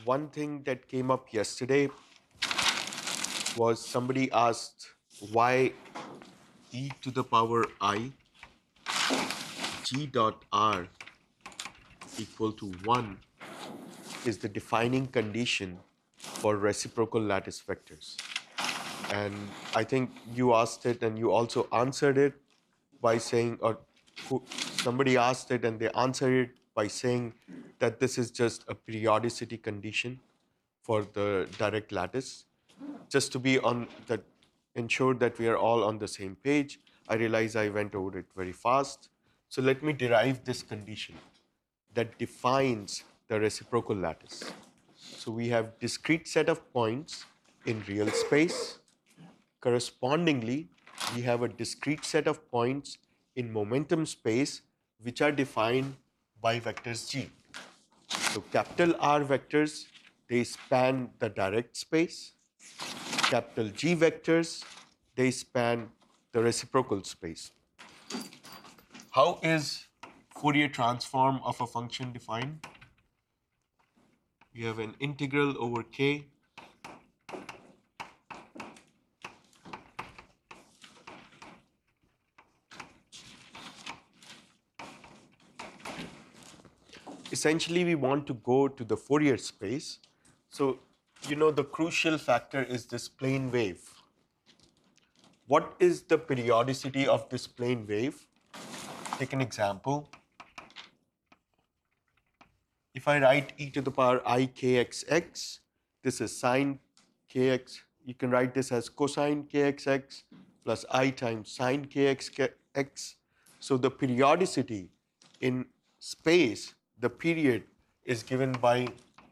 one thing that came up yesterday was somebody asked why e to the power I g dot r equal to 1 is the defining condition for reciprocal lattice vectors. And I think you asked it and you also answered it by saying, or somebody asked it and they answered it by saying that this is just a periodicity condition for the direct lattice. Just to be on that, ensure that we are all on the same page. I realize I went over it very fast. So let me derive this condition that defines the reciprocal lattice. So we have discrete set of points in real space. Correspondingly, we have a discrete set of points in momentum space which are defined by vectors g. So capital R vectors, they span the direct space. Capital G vectors, they span the reciprocal space. How is Fourier transform of a function defined? We have an integral over k essentially we want to go to the Fourier space. So, the crucial factor is this plane wave. What is the periodicity of this plane wave? Take an example. If I write e to the power I kxx, this is sine kx. You can write this as cosine kxx plus I times sine kxx. So the periodicity in space, the period, is given by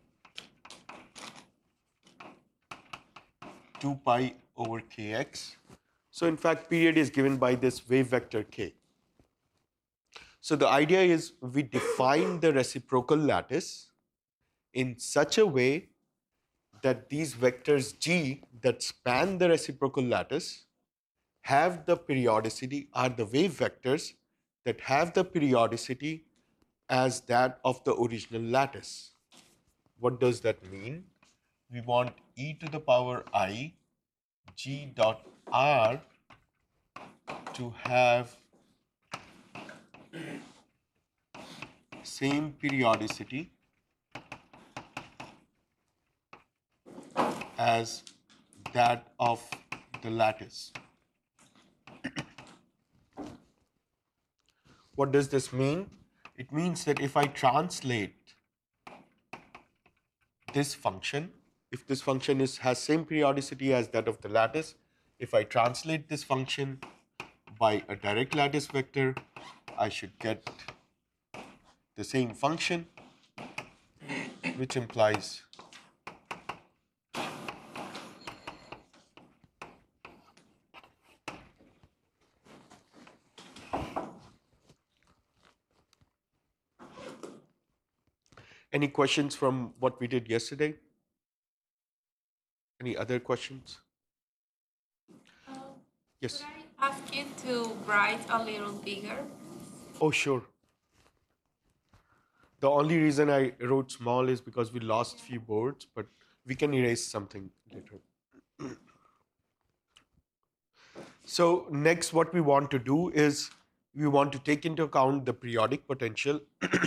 2 pi over kx. So in fact, period is given by this wave vector k. So the idea is we define the reciprocal lattice in such a way that these vectors g that span the reciprocal lattice have the periodicity, are the wave vectors that have the periodicity as that of the original lattice. What does that mean? We want e to the power I g dot r to have same periodicity as that of the lattice. What does this mean? It means that if I translate this function, if this function has same periodicity as that of the lattice, if I translate this function by a direct lattice vector, I should get the same function, which implies any questions from what we did yesterday? Any other questions? Yes. Could I ask you to write a little bigger? Oh, sure. The only reason I wrote small is because we lost few boards, but we can erase something later. So next, what we want to do is we want to take into account the periodic potential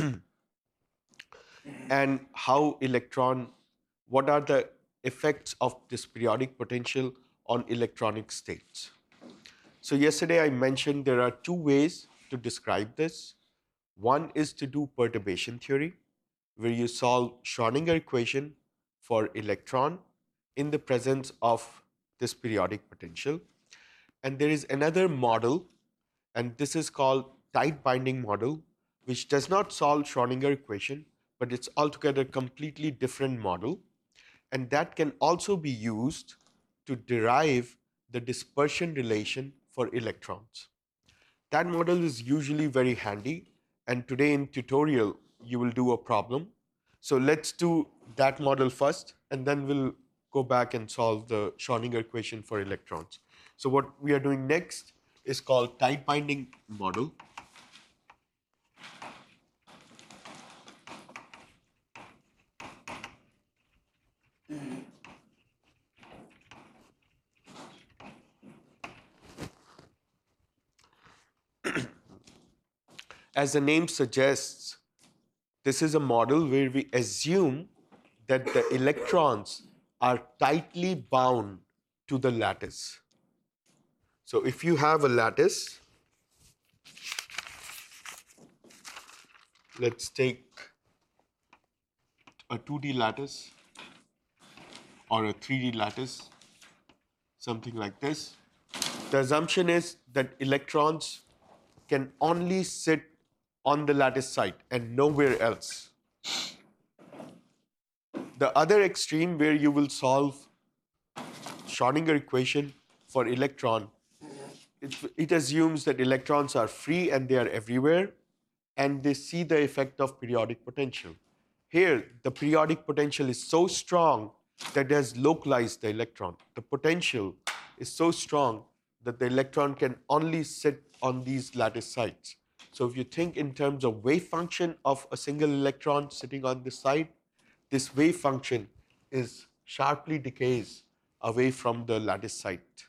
and what are the effects of this periodic potential on electronic states. So yesterday I mentioned there are two ways to describe this. One is to do perturbation theory, where you solve Schrödinger equation for electron in the presence of this periodic potential. And there is another model, and this is called tight binding model, which does not solve Schrödinger equation, but it's altogether completely different model. And that can also be used to derive the dispersion relation for electrons. That model is usually very handy, and today in tutorial you will do a problem. So let's do that model first, and then we'll go back and solve the Schrödinger equation for electrons. So what we are doing next is called tight binding model. as the name suggests, this is a model where we assume that the electrons are tightly bound to the lattice. So if you have a lattice, let's take a 2D lattice or a 3D lattice, something like this. The assumption is that electrons can only sit on the lattice site and nowhere else. The other extreme where you will solve Schrodinger equation for electron, it assumes that electrons are free and they are everywhere and they see the effect of periodic potential. Here, the periodic potential is so strong that it has localized the electron. The potential is so strong that the electron can only sit on these lattice sites. So if you think in terms of wave function of a single electron sitting on this site, this wave function is sharply decays away from the lattice site.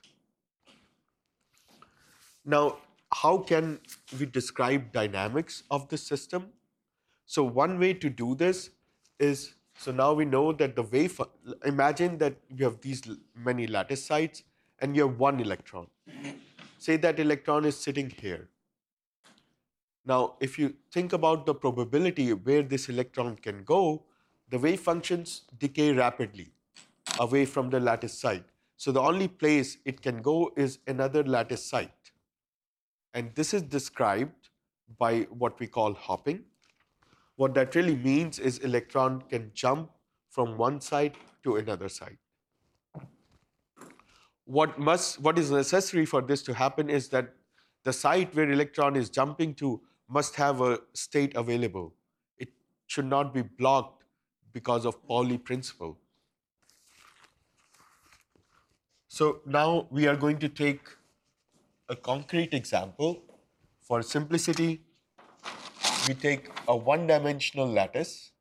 Now, how can we describe dynamics of the system? So one way to do this is, so now we know that the wave, imagine that you have these many lattice sites and you have one electron. Say that electron is sitting here. Now, if you think about the probability where this electron can go, the wave functions decay rapidly away from the lattice site. So the only place it can go is another lattice site. And this is described by what we call hopping. What that really means is electron can jump from one side to another side. What is necessary for this to happen is that the site where electron is jumping to must have a state available. It should not be blocked because of Pauli principle. So now we are going to take a concrete example. For simplicity, we take a one-dimensional lattice.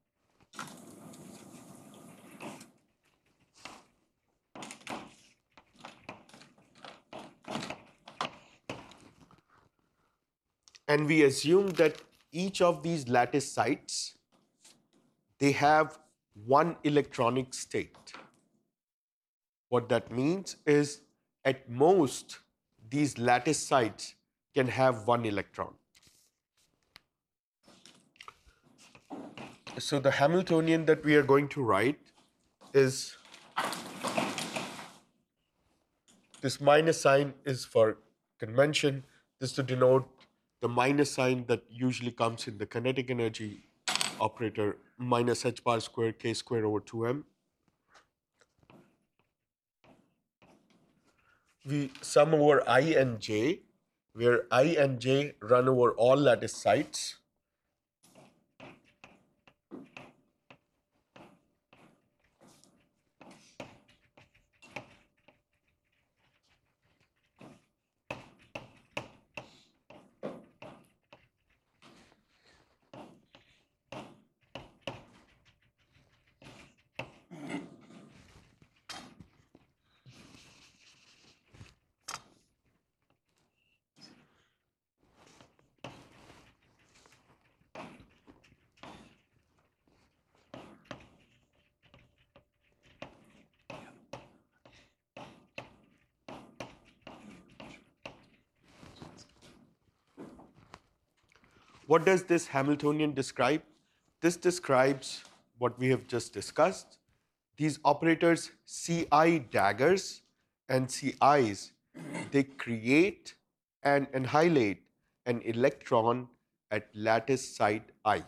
And we assume that each of these lattice sites, they have one electronic state. What that means is, at most, these lattice sites can have one electron. So the Hamiltonian that we are going to write is, this minus sign is for convention. This to denote the minus sign that usually comes in the kinetic energy operator, minus h bar square k square over 2m. We sum over I and j, where I and j run over all lattice sites. What does this Hamiltonian describe? This describes what we have just discussed. These operators, Ci daggers and Ci's, they create and annihilate an electron at lattice site I.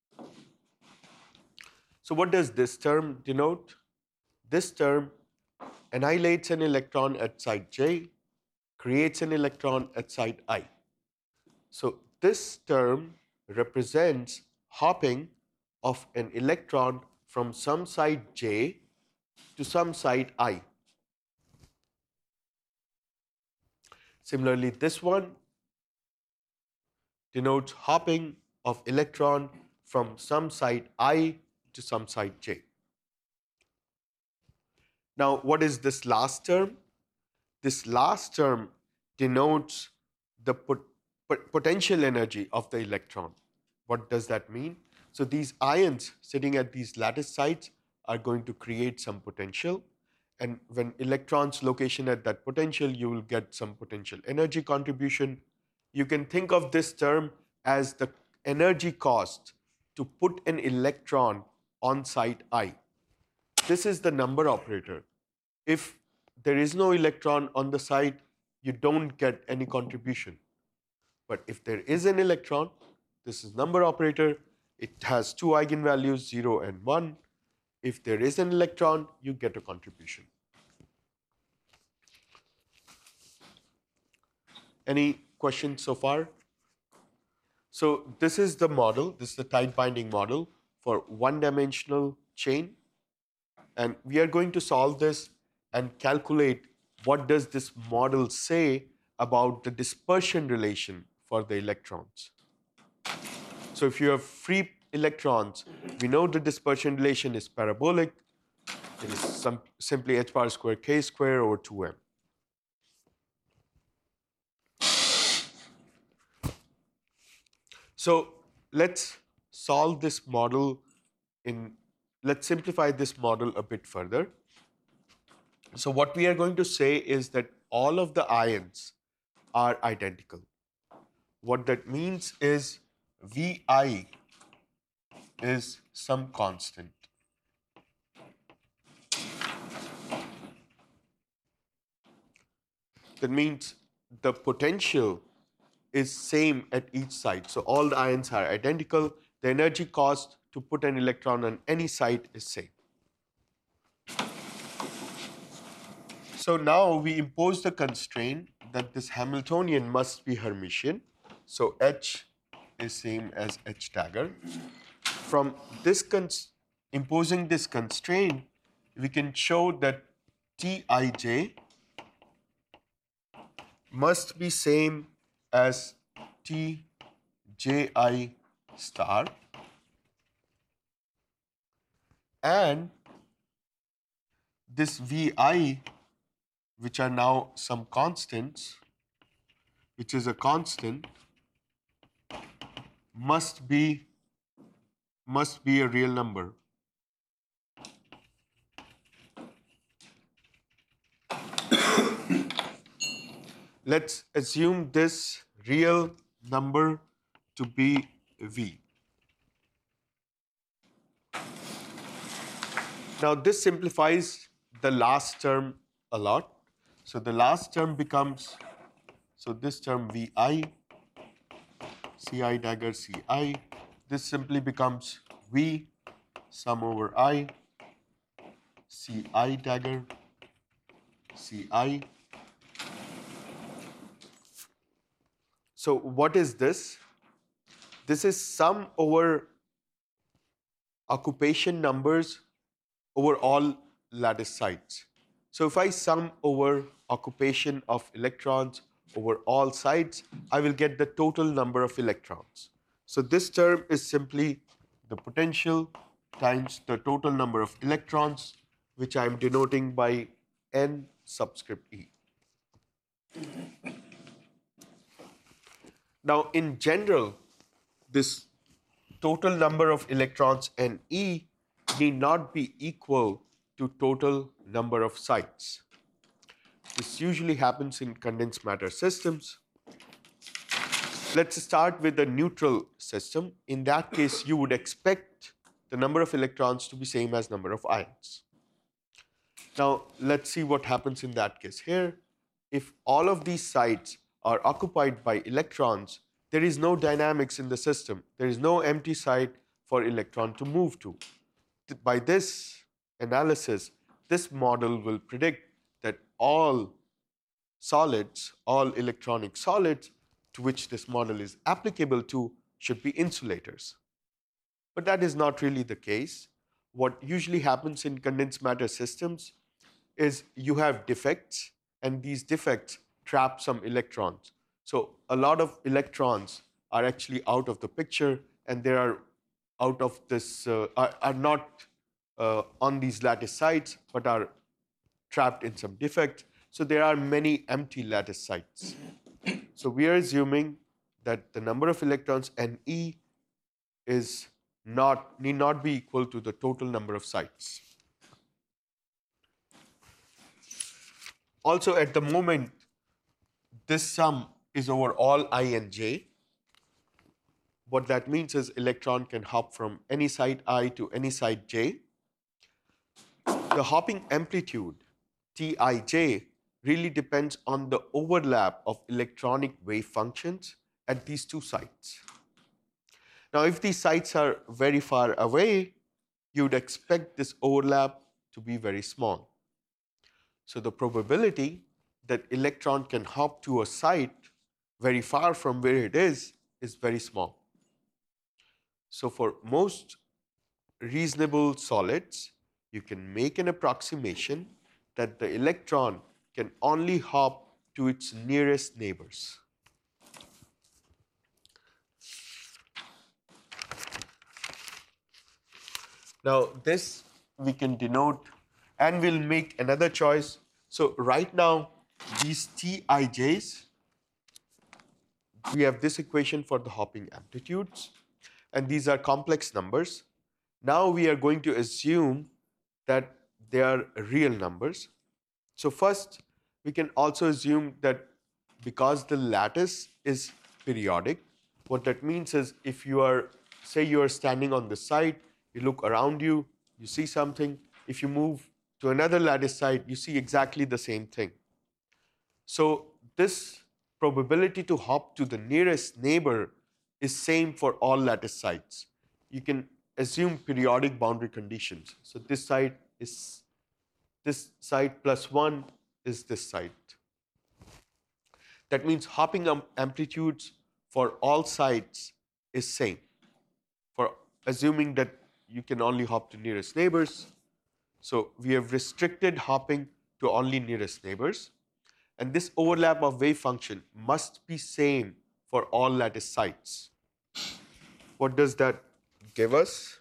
So what does this term denote? This term annihilates an electron at site J, creates an electron at site I. So this term represents hopping of an electron from some site J to some site I. Similarly, this one denotes hopping of electron from some site I to some site J. Now, what is this last term? This last term denotes potential energy of the electron. What does that mean? So these ions sitting at these lattice sites are going to create some potential. And when electrons location at that potential, you will get some potential energy contribution. You can think of this term as the energy cost to put an electron on site I. This is the number operator. If there is no electron on the site, you don't get any contribution. But if there is an electron, this is number operator, it has two eigenvalues, 0 and 1. If there is an electron, you get a contribution. Any questions so far? So this is the model, this is the tight binding model for one-dimensional chain. And we are going to solve this and calculate what does this model say about the dispersion relation for the electrons. So if you have free electrons, we know the dispersion relation is parabolic. It is simply h bar square k square over 2m. So let's solve this model let's simplify this model a bit further. So what we are going to say is that all of the ions are identical. What that means is Vi is some constant. That means the potential is same at each site. So all the ions are identical. The energy cost to put an electron on any site is same. So now we impose the constraint that this Hamiltonian must be Hermitian. So H is same as H dagger. From this imposing this constraint, we can show that Tij must be same as Tji star, and this Vi, which are now some constants, which is a constant, must be a real number. Let's assume this real number to be V. Now this simplifies the last term a lot. So the last term becomes, so this term Vi, Ci dagger Ci, this simply becomes V sum over I, Ci dagger Ci. So what is this? This is sum over occupation numbers over all lattice sites. So if I sum over occupation of electrons over all sites, I will get the total number of electrons. So this term is simply the potential times the total number of electrons, which I am denoting by N subscript E. Now, in general, this total number of electrons N E need not be equal to total number of sites. This usually happens in condensed matter systems. Let's start with a neutral system. In that case, you would expect the number of electrons to be same as number of ions. Now, let's see what happens in that case here. If all of these sites are occupied by electrons, there is no dynamics in the system. There is no empty site for electron to move to. By this analysis, this model will predict that all solids, all electronic solids to which this model is applicable to should be insulators. But that is not really the case. What usually happens in condensed matter systems is you have defects, and these defects trap some electrons. So a lot of electrons are actually out of the picture, and they are out of this, are not on these lattice sites, but are trapped in some defect. So there are many empty lattice sites. So we are assuming that the number of electrons Ne is need not be equal to the total number of sites. Also, at the moment, this sum is over all I and j. What that means is electron can hop from any site I to any site j. The hopping amplitude, Tij, really depends on the overlap of electronic wave functions at these two sites. Now, if these sites are very far away, you would expect this overlap to be very small. So the probability that electron can hop to a site very far from where it is very small. So for most reasonable solids, you can make an approximation that the electron can only hop to its nearest neighbors. Now this we can denote, and we'll make another choice. So right now, these Tij's, we have this equation for the hopping amplitudes, and these are complex numbers. Now we are going to assume that they are real numbers. So first, we can also assume that because the lattice is periodic, what that means is if you are, say you are standing on the site, you look around you, you see something. If you move to another lattice site, you see exactly the same thing. So this probability to hop to the nearest neighbor is same for all lattice sites. You can assume periodic boundary conditions. So this site is this site plus 1 is this site. That means hopping amplitudes for all sites is same. For assuming that you can only hop to nearest neighbors, so we have restricted hopping to only nearest neighbors. And this overlap of wave function must be same for all lattice sites. What does that give us?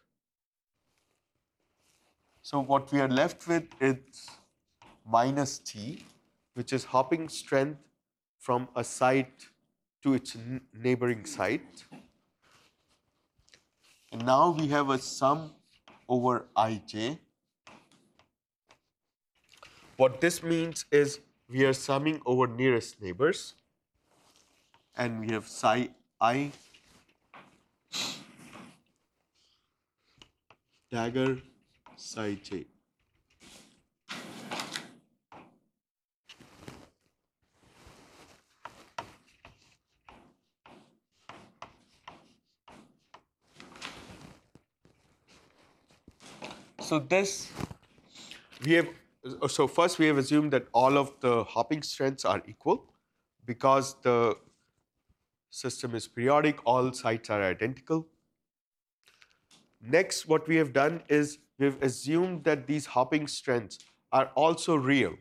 So what we are left with is minus T, which is hopping strength from a site to its neighboring site. And now we have a sum over Ij. What this means is we are summing over nearest neighbors, and we have psi I dagger psi j. So this we have. So first we have assumed that all of the hopping strengths are equal because the system is periodic. All sites are identical. Next, what we have done is we've assumed that these hopping strengths are also real.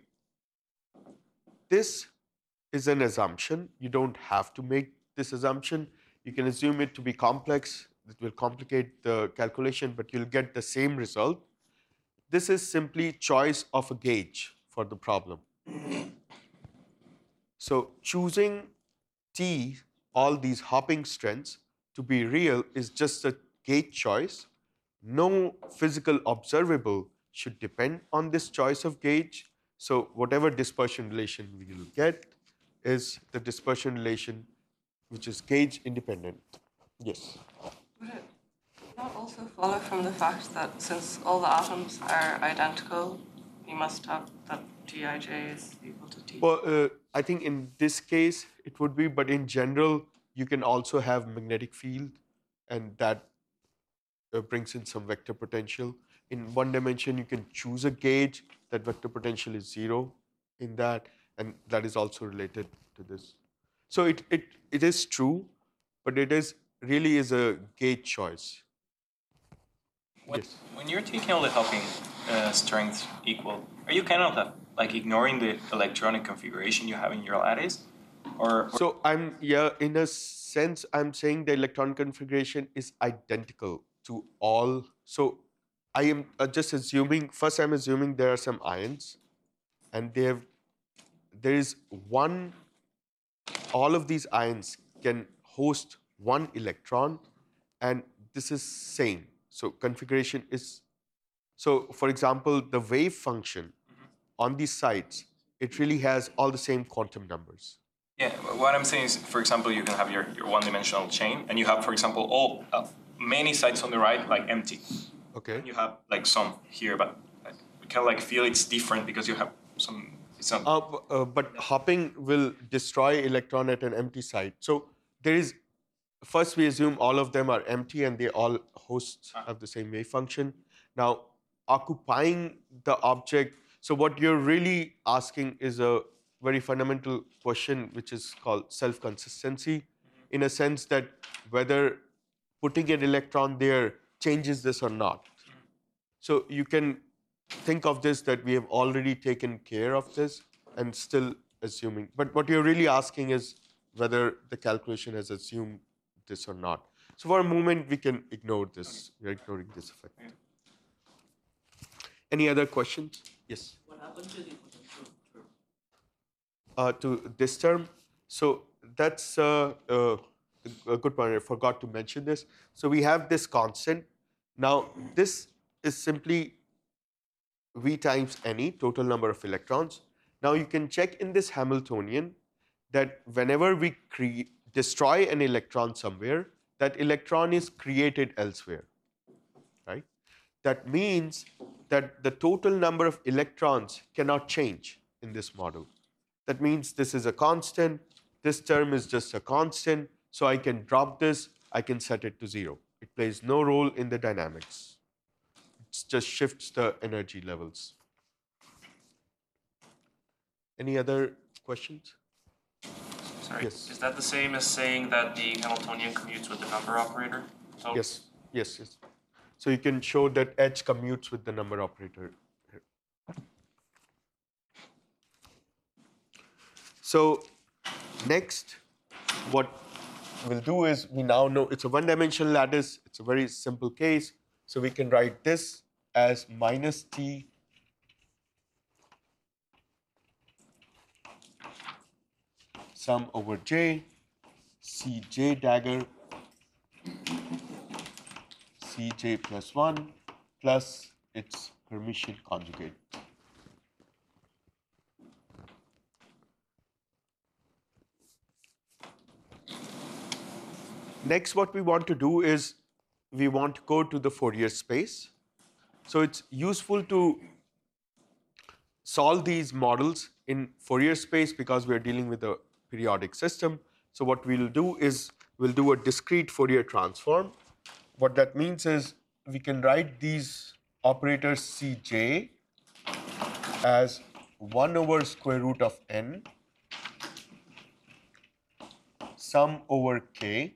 This is an assumption. You don't have to make this assumption. You can assume it to be complex. It will complicate the calculation, but you'll get the same result. This is simply choice of a gauge for the problem. So choosing T, all these hopping strengths, to be real is just a gauge choice. No physical observable should depend on this choice of gauge. So whatever dispersion relation we will get is the dispersion relation which is gauge independent. Yes. Would it not also follow from the fact that since all the atoms are identical, you must have that Tij is equal to T? Well, I think in this case it would be, but in general, you can also have magnetic field, and that brings in some vector potential. In one dimension, you can choose a gauge that vector potential is 0 in that, and that is also related to this. So it is true, but it is really is a gauge choice. Yes. When you're taking all the hopping strengths equal, are you kind of like ignoring the electronic configuration you have in your lattice? Or So in a sense, I'm saying the electron configuration is identical to all. So I am just assuming, first I'm assuming there are some ions, and there is one, all of these ions can host one electron, and this is same. So configuration is, so for example, the wave function on these sites, it really has all the same quantum numbers. Yeah, what I'm saying is, for example, you can have your one-dimensional chain, and you have, for example, all many sites on the right like empty. Okay. And you have like some here, but we can like feel it's different because you have some. It's not. But hopping will destroy electron at an empty site. So there is, first we assume all of them are empty and they all hosts have the same wave function. Now, occupying the object, so what you're really asking is a very fundamental question, which is called self-consistency, in a sense that whether putting an electron there changes this or not. So you can think of this that we have already taken care of this and still assuming. But what you're really asking is whether the calculation has assumed this or not. So for a moment, we can ignore this. We're ignoring this effect. Any other questions? Yes. What happened to the potential term? To this term, so that's a good point. I forgot to mention this. So we have this constant. Now this is simply V times NE, total number of electrons. Now you can check in this Hamiltonian that whenever we destroy an electron somewhere, that electron is created elsewhere, right? That means that the total number of electrons cannot change in this model. That means this is a constant, this term is just a constant, so I can drop this, I can set it to 0. It plays no role in the dynamics. It just shifts the energy levels. Any other questions? Sorry, Yes. is that the same as saying that the Hamiltonian commutes with the number operator? So Yes, yes, yes. So you can show that H commutes with the number operator here. So next, what we'll do is we now know it's a one-dimensional lattice. It's a very simple case. So we can write this as minus T sum over J, Cj dagger, Cj plus 1 plus its Hermitian conjugate. Next, what we want to do is we want to go to the Fourier space. So it's useful to solve these models in Fourier space because we're dealing with a periodic system. So what we'll do is we'll do a discrete Fourier transform. What that means is we can write these operators Cj as 1 over square root of n sum over k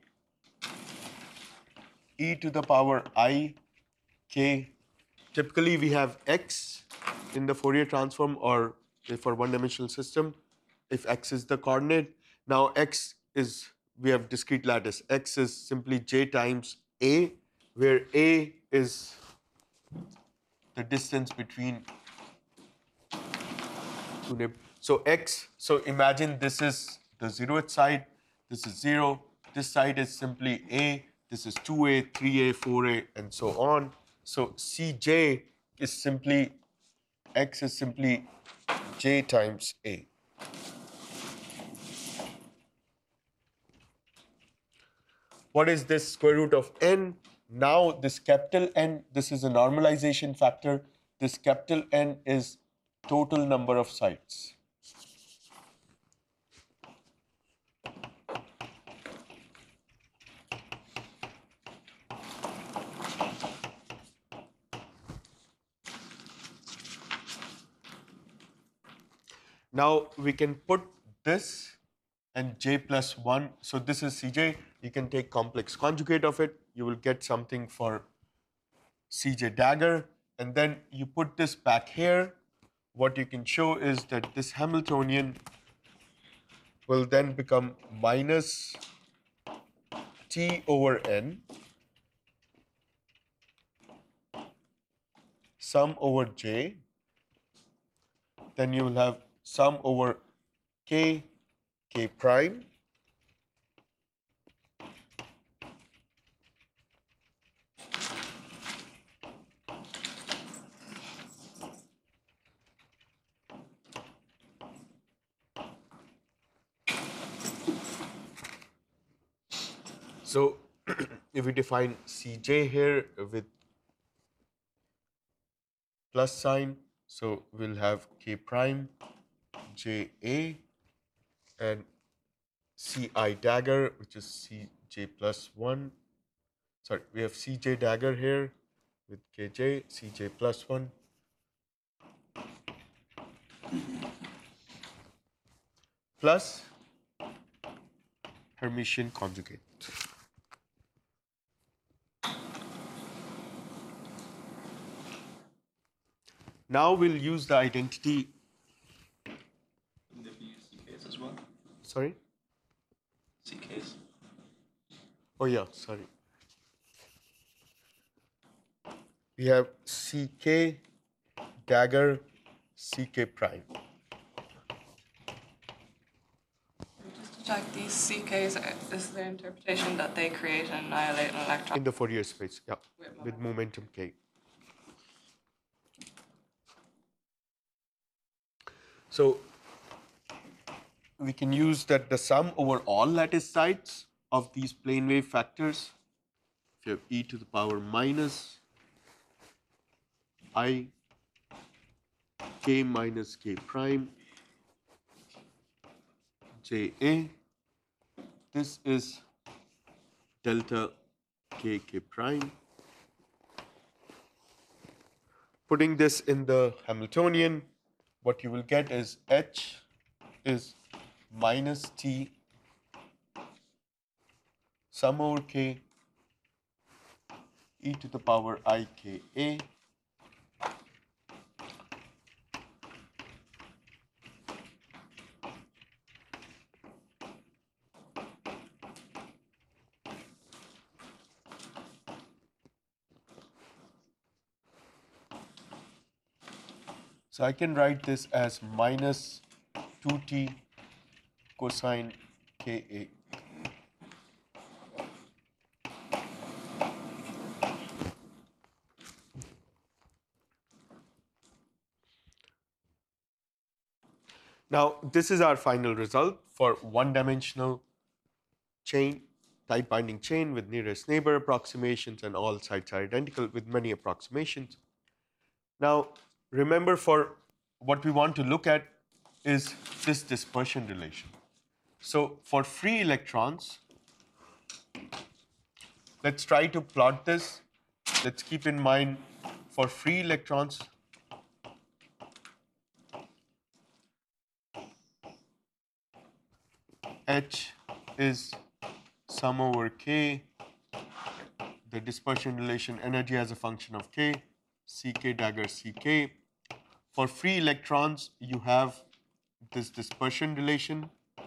e to the power I k. Typically, we have x in the Fourier transform, or for one-dimensional system, if x is the coordinate. Now, x is, we have discrete lattice. X is simply j times a, where a is the distance between two neighbors. So x, so imagine this is the 0th side, this is 0, this side is simply a, this is 2a, 3a, 4a, and so on. So Cj is simply, x is simply j times a. What is this square root of n? Now this capital N, this is a normalization factor. This capital N is total number of sites. Now we can put this and j plus 1. So this is Cj. You can take complex conjugate of it. You will get something for Cj dagger. And then you put this back here. What you can show is that this Hamiltonian will then become minus T over n sum over j. Then you will have sum over k, k prime, So if we define Cj here with plus sign, so we'll have K prime Ja and Ci dagger, which is Cj plus 1. Sorry, we have Cj dagger here with Kj, Cj plus 1. Plus Hermitian conjugate. Now we'll use the identity. In the BUC case as well. Sorry? C case. Oh, yeah, sorry. We have Ck dagger Ck prime. Just to check, these CKs, is the interpretation that they create and annihilate an electron? In the Fourier space, yeah, With with momentum K. So we can use that the sum over all lattice sites of these plane wave factors, if you have e to the power minus I k minus k prime Ja, this is delta k k prime. Putting this in the Hamiltonian, what you will get is H is minus T sum over K e to the power I K A So I can write this as minus 2t cosine Ka. Now, this is our final result for one-dimensional chain, tight binding chain with nearest neighbor approximations, and all sites are identical with many approximations. Now, remember, for what we want to look at is this dispersion relation. So for free electrons, let's try to plot this. Let's keep in mind, for free electrons, H is sum over K, the dispersion relation energy as a function of K, Ck dagger Ck. For free electrons, you have this dispersion relation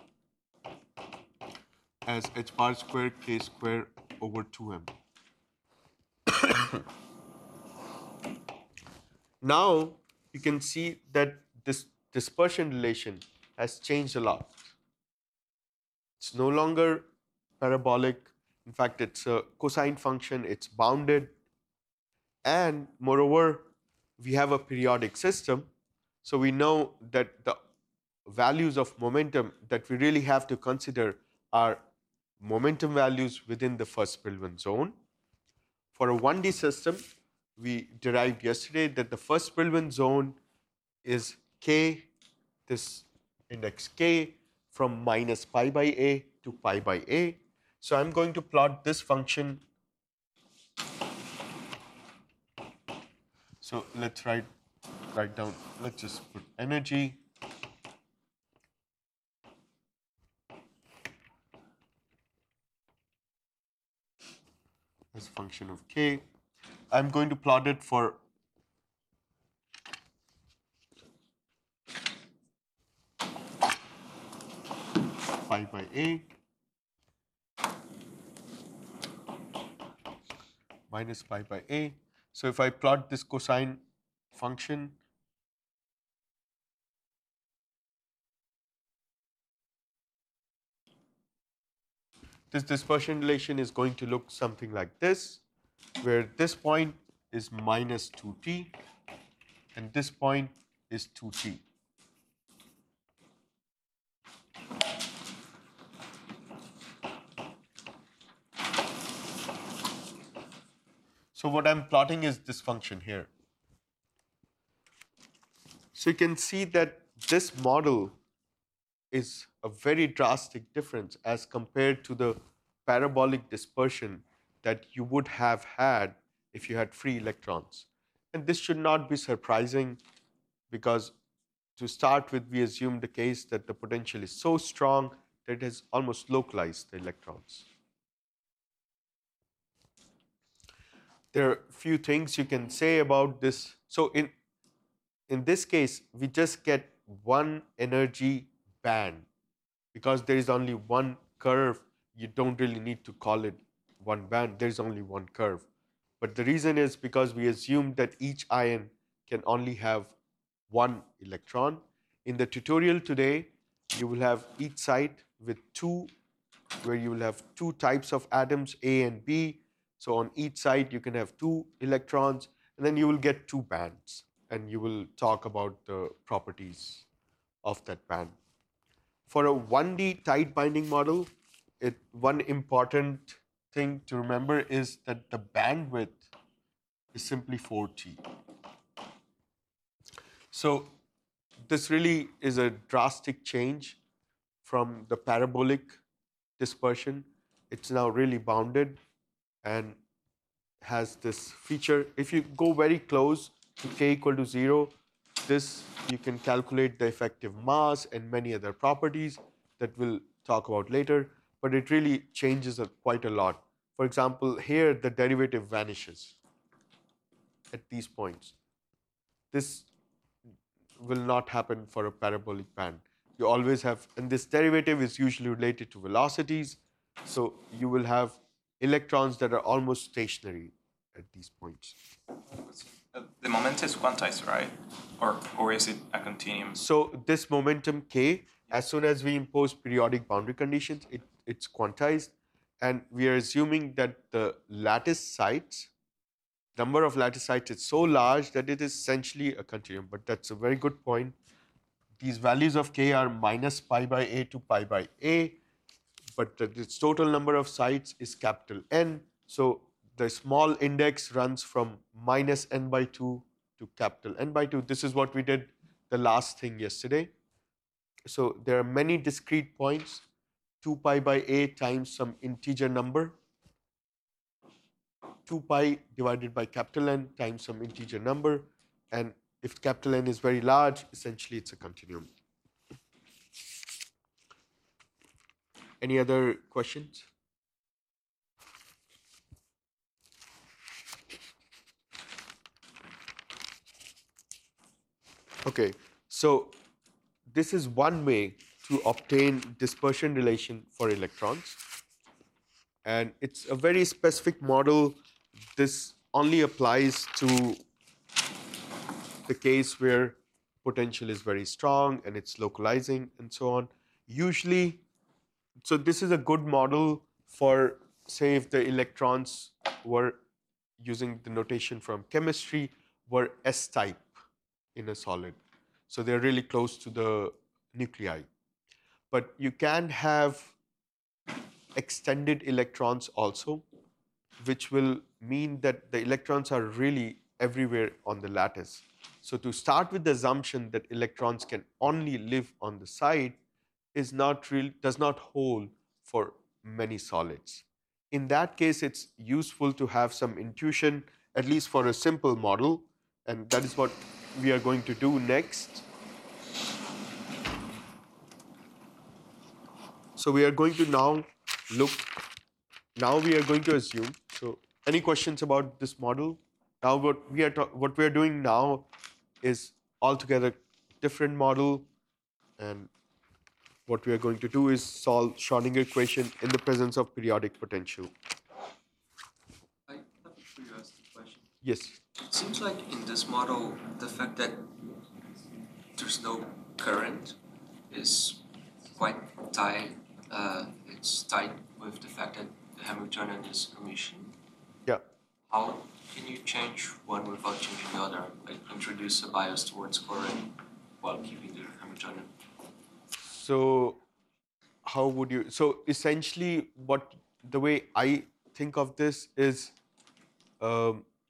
as h bar square K square over 2m. Now you can see that this dispersion relation has changed a lot. It's no longer parabolic. In fact, it's a cosine function, it's bounded. And moreover, we have a periodic system. So we know that the values of momentum that we really have to consider are momentum values within the first Brillouin zone. For a 1D system, we derived yesterday that the first Brillouin zone is K, this index K, from minus pi by A to pi by A. So I'm going to plot this function. So let's write down, let's just put energy. As a function of K. I'm going to plot it for pi by A minus pi by A. So if I plot this cosine function, this dispersion relation is going to look something like this, where this point is minus 2t and this point is 2t. So what I'm plotting is this function here. So you can see that this model is a very drastic difference as compared to the parabolic dispersion that you would have had if you had free electrons. And this should not be surprising because to start with, we assume the case that the potential is so strong that it has almost localized the electrons. There are a few things you can say about this. So in this case, we just get one energy band. Because there is only one curve, you don't really need to call it one band, there is only one curve. But the reason is because we assume that each ion can only have one electron. In the tutorial today, you will have each site with two, where you will have two types of atoms, A and B. So on each side, you can have two electrons, and then you will get two bands, and you will talk about the properties of that band. For a 1D tight binding model, one important thing to remember is that the bandwidth is simply 4T. So this really is a drastic change from the parabolic dispersion. It's now really bounded and has this feature. If you go very close to k equal to 0, this you can calculate the effective mass and many other properties that we'll talk about later, but it really changes quite a lot. For example, here the derivative vanishes at these points. This will not happen for a parabolic band. You always have, and this derivative is usually related to velocities, so you will have electrons that are almost stationary at these points. The moment is quantized, right? Or is it a continuum? So this momentum k, as soon as we impose periodic boundary conditions, it's quantized, and we are assuming that the lattice sites, number of lattice sites is so large that it is essentially a continuum. But that's a very good point. These values of k are minus pi by a to pi by a, but its total number of sites is capital N. So the small index runs from minus n by 2 to capital N by 2. This is what we did the last thing yesterday. So there are many discrete points, 2 pi by a times some integer number, 2 pi divided by capital N times some integer number, and if capital N is very large, essentially it's a continuum. Any other questions? Okay, so this is one way to obtain dispersion relation for electrons. And it's a very specific model. This only applies to the case where potential is very strong and it's localizing and so on. Usually, so this is a good model for, say, if the electrons were, using the notation from chemistry, were S-type in a solid. So they're really close to the nuclei. But you can have extended electrons also, which will mean that the electrons are really everywhere on the lattice. So to start with the assumption that electrons can only live on the side does not hold for many solids. In that case, it's useful to have some intuition, at least for a simple model, and that is what we are going to do next. So we are going to now we are going to assume. So any questions about this model? Now what we are doing now is altogether different model, and what we are going to do is solve Schrodinger equation in the presence of periodic potential. I have a curiosity question. Yes. It seems like in this model, the fact that there's no current is quite tied. It's tied with the fact that the Hamiltonian is Hermitian. Yeah. How can you change one without changing the other? Like introduce a bias towards current while keeping the Hamiltonian. So how would you? So essentially, the way I think of this is,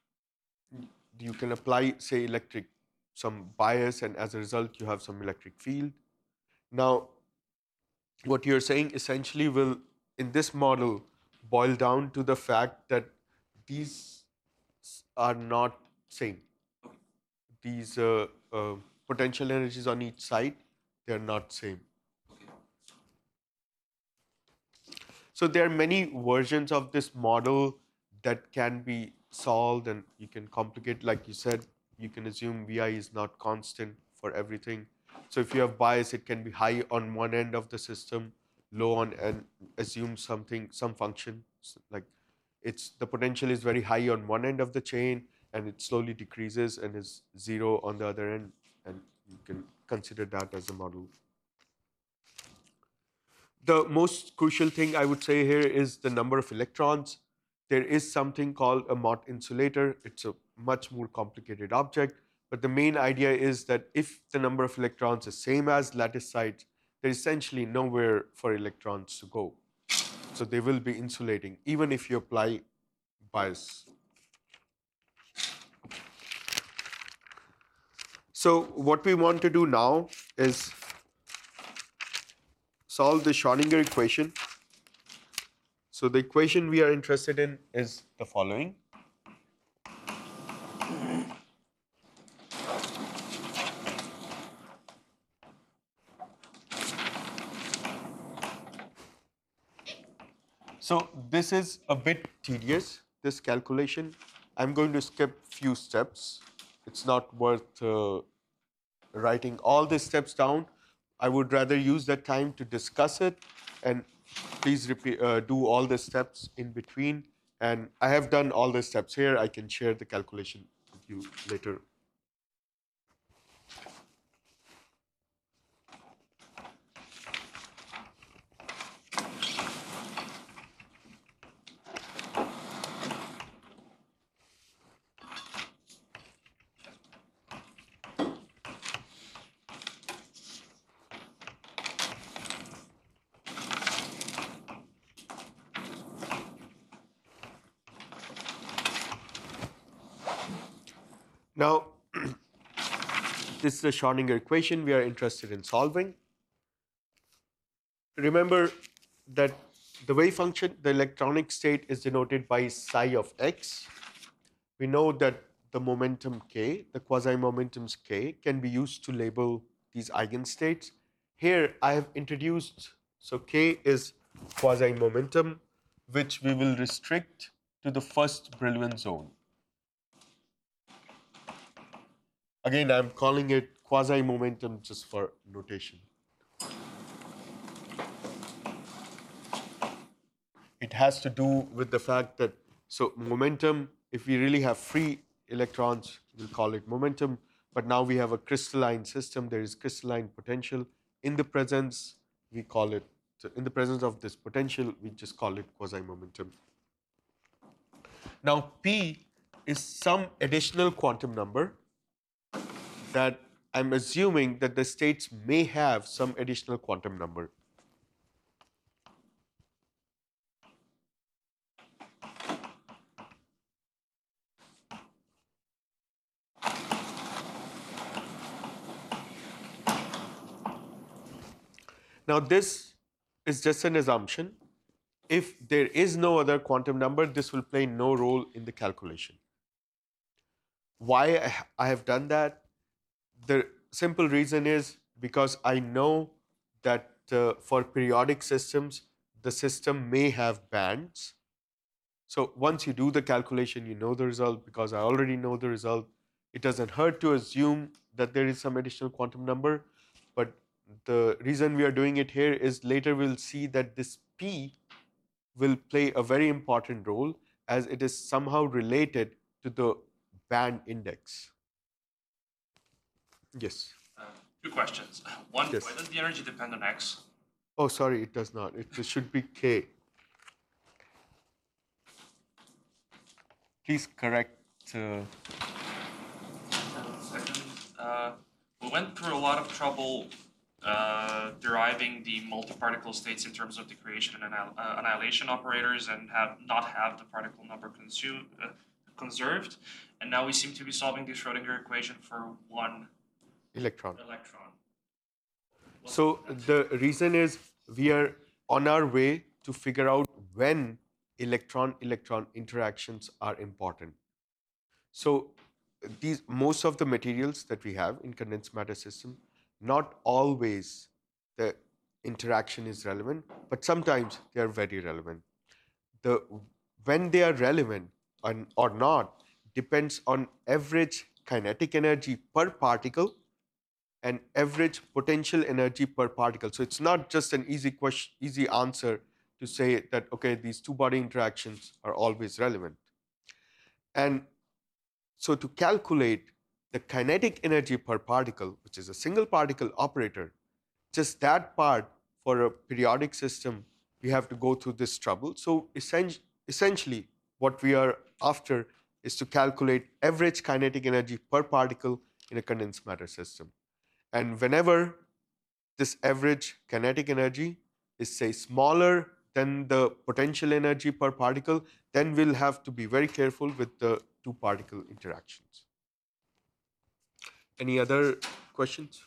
you can apply, say, some bias, and as a result, you have some electric field. Now, what you're saying essentially will, in this model, boil down to the fact that these are not same. These potential energies on each side, they are not same. So there are many versions of this model that can be solved, and you can complicate, like you said, you can assume Vi is not constant for everything. So if you have bias, it can be high on one end of the system, low on, and assume some function. Like the potential is very high on one end of the chain, and it slowly decreases and is zero on the other end, and you can consider that as a model. The most crucial thing I would say here is the number of electrons. There is something called a Mott insulator. It's a much more complicated object, but the main idea is that if the number of electrons is same as lattice sites, there's essentially nowhere for electrons to go. So they will be insulating, even if you apply bias. So what we want to do now is solve the Schrodinger equation. So the equation we are interested in is the following. So this is a bit tedious, this calculation. I'm going to skip few steps. It's not worth writing all the steps down. I would rather use that time to discuss it, and please do all the steps in between. And I have done all the steps here. I can share the calculation with you later. Now, this is the Schrodinger equation we are interested in solving. Remember that the wave function, the electronic state, is denoted by psi of x. We know that the momentum k, the quasi-momentums k, can be used to label these eigenstates. Here I have introduced, so k is quasi-momentum, which we will restrict to the first Brillouin zone. Again, I'm calling it quasi-momentum just for notation. It has to do with the fact that, so momentum, if we really have free electrons, we'll call it momentum. But now we have a crystalline system, there is crystalline potential. In the presence, we call it, so in the presence of this potential, we just call it quasi-momentum. Now, P is some additional quantum number that I'm assuming that the states may have some additional quantum number. Now, this is just an assumption. If there is no other quantum number, this will play no role in the calculation. Why I have done that? The simple reason is because I know that for periodic systems, the system may have bands. So once you do the calculation, you know the result. Because I already know the result, it doesn't hurt to assume that there is some additional quantum number. But the reason we are doing it here is later we'll see that this P will play a very important role, as it is somehow related to the band index. Yes. Two questions. One, Yes. why does the energy depend on X? Oh, sorry, it does not. It should be K. Please correct. And second, we went through a lot of trouble deriving the multi-particle states in terms of the creation and annihilation operators, and not have the particle number conserved, and now we seem to be solving the Schrodinger equation for one Electron. electron. What's So the reason is we are on our way to figure out when electron-electron interactions are important. So these most of the materials that we have in condensed matter system, not always the interaction is relevant, but sometimes they are very relevant. The when they are relevant or not depends on average kinetic energy per particle and average potential energy per particle. So it's not just an easy question, easy answer to say that okay, these two body interactions are always relevant. And so to calculate the kinetic energy per particle, which is a single particle operator, just that part for a periodic system, we have to go through this trouble. So essentially, what we are after is to calculate average kinetic energy per particle in a condensed matter system. And whenever this average kinetic energy is, say, smaller than the potential energy per particle, then we'll have to be very careful with the two particle interactions. Any other questions?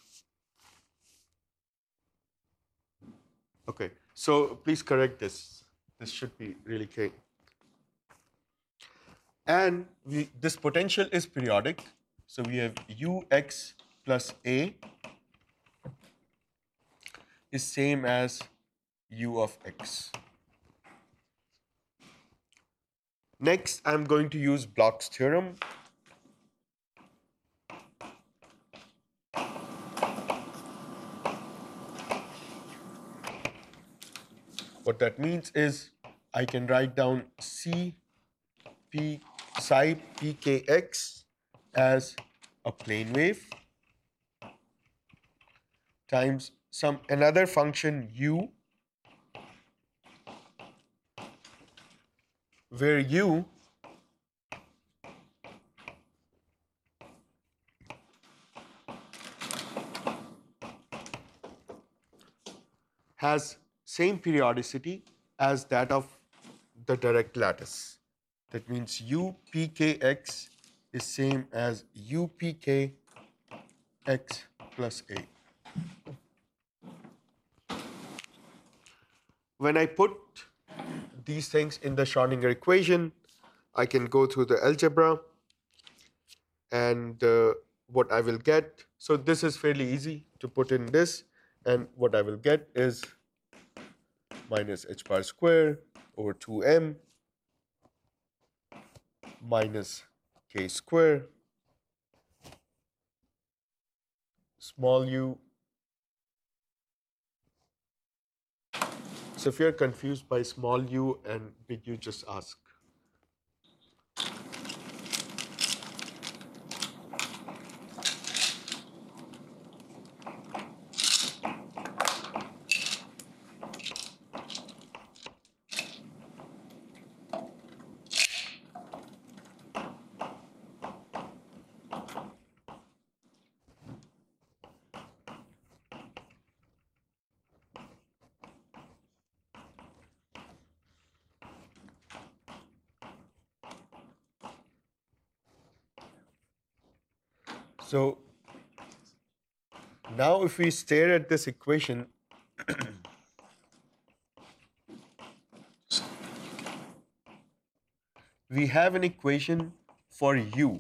Okay, so please correct this. This should be really clear. And this potential is periodic. So we have Ux plus A is same as U of X. Next, I'm going to use Bloch's theorem. What that means is I can write down C P psi pkx as a plane wave times some another function u, where u has same periodicity as that of the direct lattice. That means upkx is same as upkx plus a. When I put these things in the Schrodinger equation, I can go through the algebra and what I will get. So this is fairly easy to put in this, and what I will get is minus h bar square over 2m minus k square small u. So if you're confused by small u and big U, just ask. So now if we stare at this equation, we have an equation for u,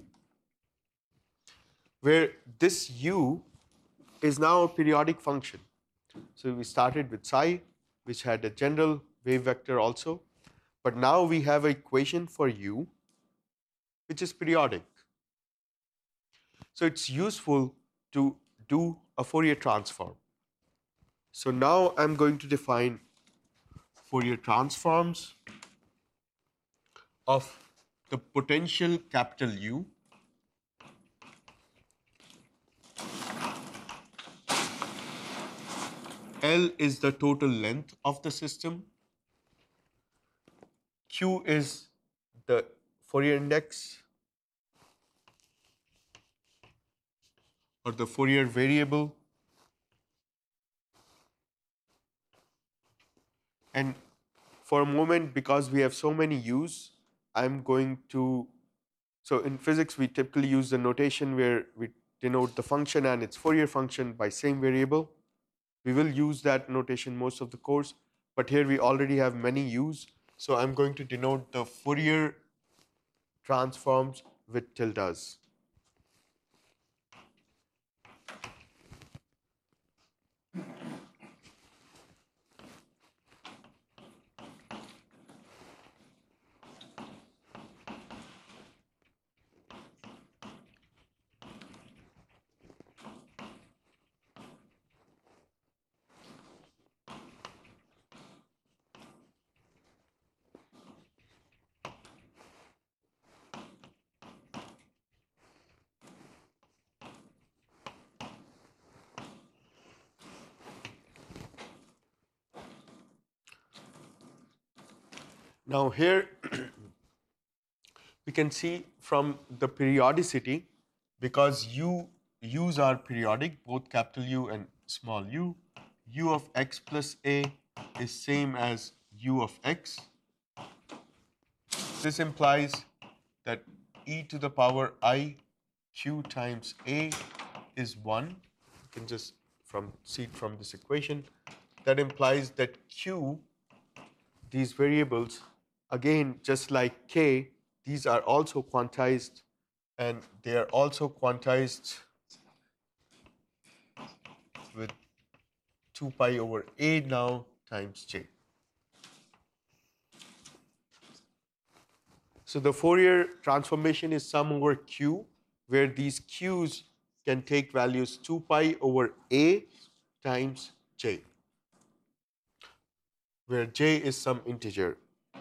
where this u is now a periodic function. So we started with psi, which had a general wave vector also, but now we have an equation for u, which is periodic. So it's useful to do a Fourier transform. So now I'm going to define Fourier transforms of the potential capital U L is the total length of the system. Q is the Fourier index or the Fourier variable. And for a moment, because we have so many U's, I'm going to So in physics, we typically use the notation where we denote the function and its Fourier function by same variable. We will use that notation most of the course, but here we already have many u's. So I'm going to denote the Fourier transforms with tildes. Now here we can see from the periodicity, because u's are periodic, both capital U and small u, u of x plus a is same as u of x. This implies that e to the power I q times a is 1. You can just see it from this equation. That implies that q, these variables, again, just like k, these are also quantized, and they are also quantized with 2 pi over a now times j. So the Fourier transformation is sum over q, where these q's can take values 2 pi over a times j, where j is some integer.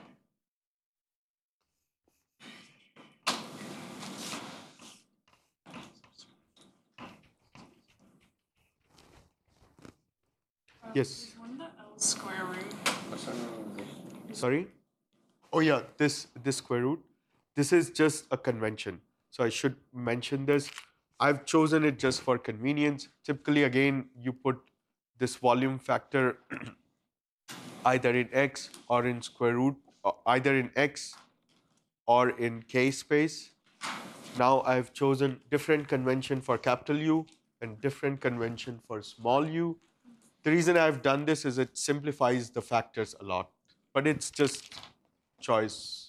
Yes. Wouldn't the L square root? Sorry? Oh yeah, this square root. This is just a convention. So I should mention this. I've chosen it just for convenience. Typically, again, you put this volume factor either in x or in square root, or either in x or in k space. Now I've chosen different convention for capital U and different convention for small u. The reason I've done this is it simplifies the factors a lot, but it's just choice.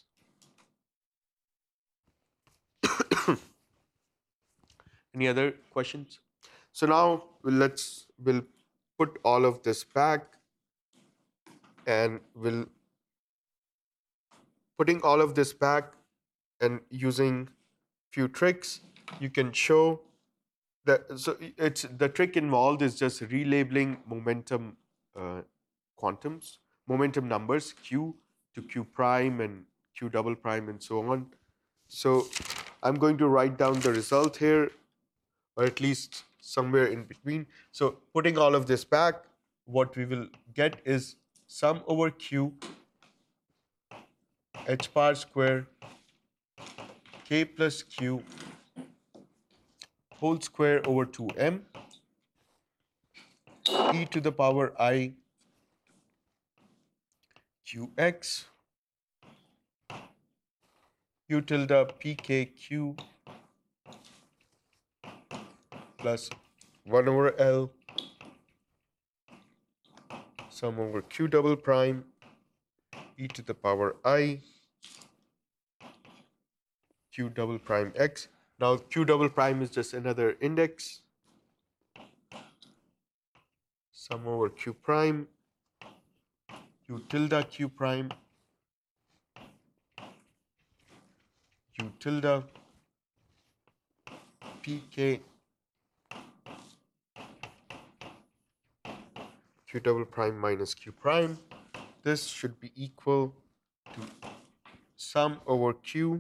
Any other questions? So now we'll put all of this back, and we'll putting all of this back and using few tricks, you can show that. So it's the trick involved is just relabeling momentum quantums, momentum numbers, q to q prime and q double prime and so on. So I'm going to write down the result here, or at least somewhere in between. So putting all of this back, what we will get is sum over q h bar square k plus q whole square over 2m e to the power I qx u tilde pkq plus 1 over L sum over q double prime e to the power I q double prime x. Now q double prime is just another index. Sum over q prime u tilde q prime u tilde pk q double prime minus q prime. This should be equal to sum over q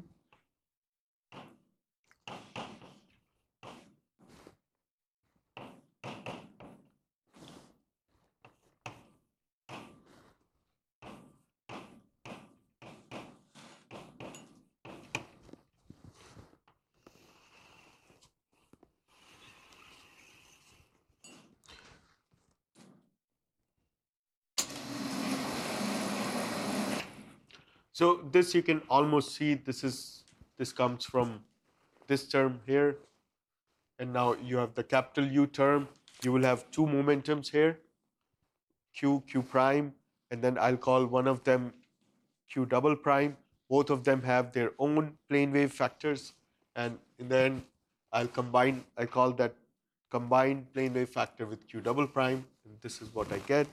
So this you can almost see, this is This comes from this term here. And now you have the capital U term. You will have two momentums here, Q, Q prime, and then I'll call one of them Q double prime. Both of them have their own plane wave factors. And then I call that combined plane wave factor with Q double prime. And this is what I get.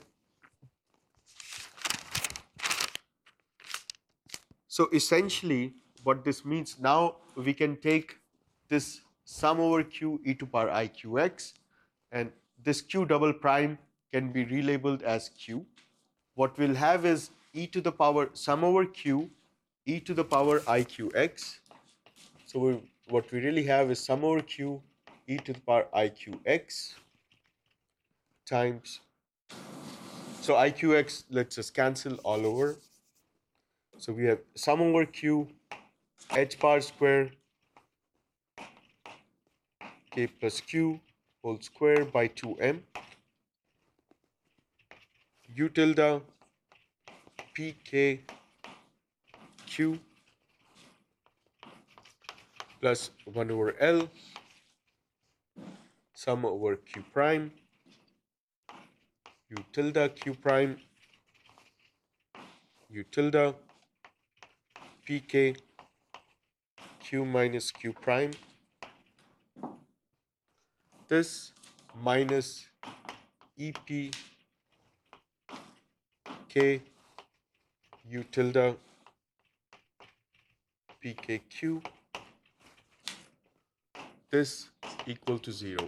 So essentially, what this means, now we can take this sum over Q e to power I QX, and this Q double prime can be relabeled as Q. What we'll have is e to the power sum over Q e to the power I QX. So what we really have is sum over Q e to the power I QX times, so I QX, let's just cancel all over. So we have sum over Q h bar square k plus q whole square by 2m u tilde p k q plus 1 over L sum over q prime u tilde q prime u tilde pk q minus q prime. This minus EP K U tilde PKQ, this equal to 0.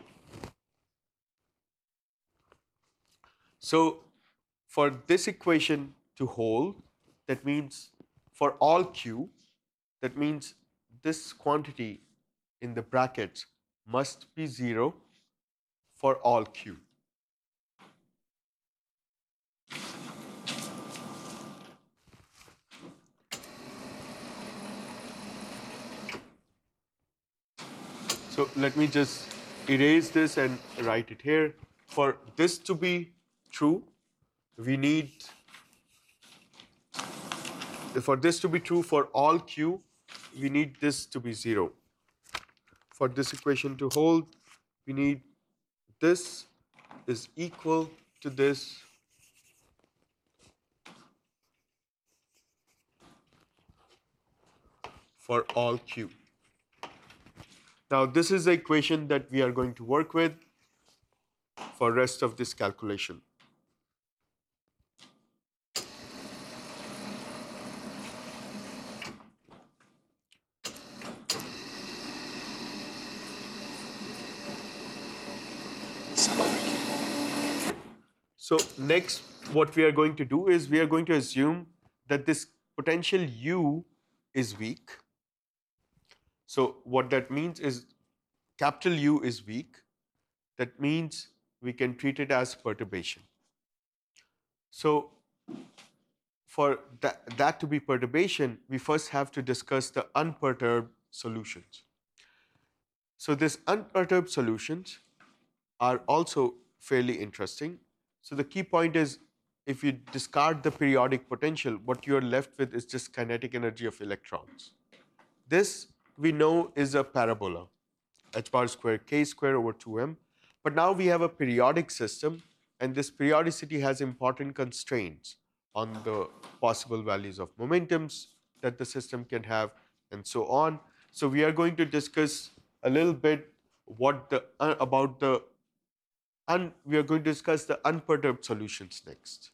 So for this equation to hold, that means for all Q, that means this quantity in the brackets must be 0 for all Q. So let me just erase this and write it here. For this to be true, we need, for this to be true for all Q, we need this to be 0. For this equation to hold, we need this is equal to this for all Q. Now this is the equation that we are going to work with for rest of this calculation. So next, what we are going to do is we are going to assume that this potential U is weak. So what that means is capital U is weak. That means we can treat it as perturbation. So for that to be perturbation, we first have to discuss the unperturbed solutions. So these unperturbed solutions are also fairly interesting. So the key point is, if you discard the periodic potential, what you're left with is just kinetic energy of electrons. This we know is a parabola, h bar square k square over 2m. But now we have a periodic system, and this periodicity has important constraints on the possible values of momentums that the system can have, and so on. So we are going to discuss a little bit we are going to discuss the unperturbed solutions next.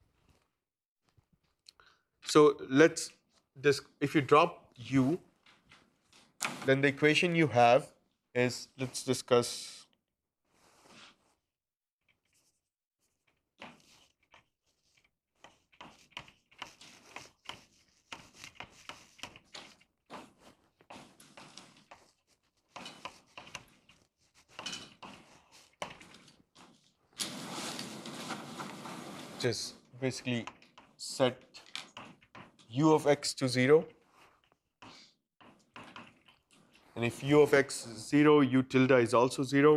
So if you drop U, then the equation you have is, let's discuss just basically set U of x to 0. And if U of x is 0, U tilde is also 0.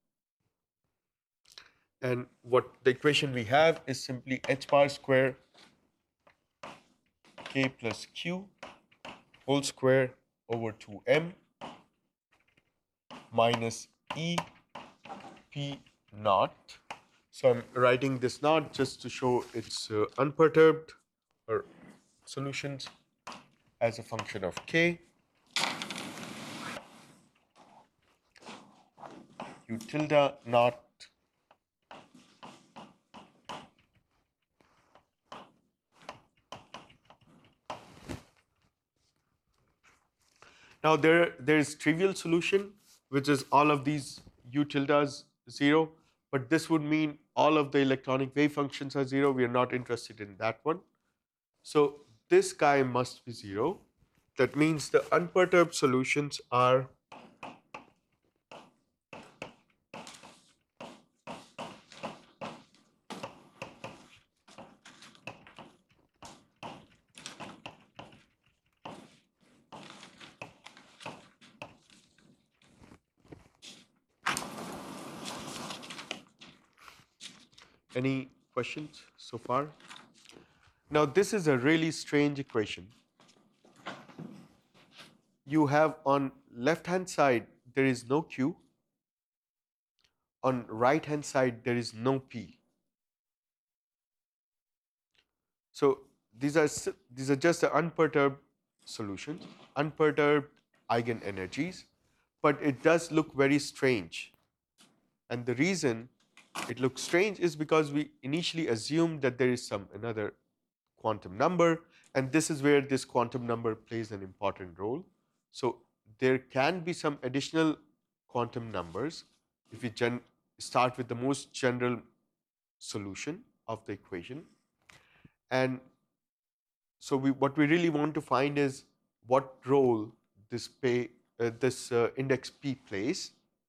And what the equation we have is simply h bar square k plus q whole square over 2m minus e p naught. So I'm writing this naught just to show it's unperturbed or solutions as a function of k. U tilde naught now there is trivial solution, which is all of these u tildes 0, but this would mean all of the electronic wave functions are 0. We are not interested in that one. So this guy must be 0. That means the unperturbed solutions are any questions so far? Now this is a really strange equation. You have on left hand side there is no q, on right hand side there is no p. So these are just the unperturbed solutions, unperturbed eigenenergies, but it does look very strange. And the reason it looks strange is because we initially assumed that there is some another quantum number, and this is where this quantum number plays an important role. So there can be some additional quantum numbers if we start with the most general solution of the equation. And so what we really want to find is what role this index p plays.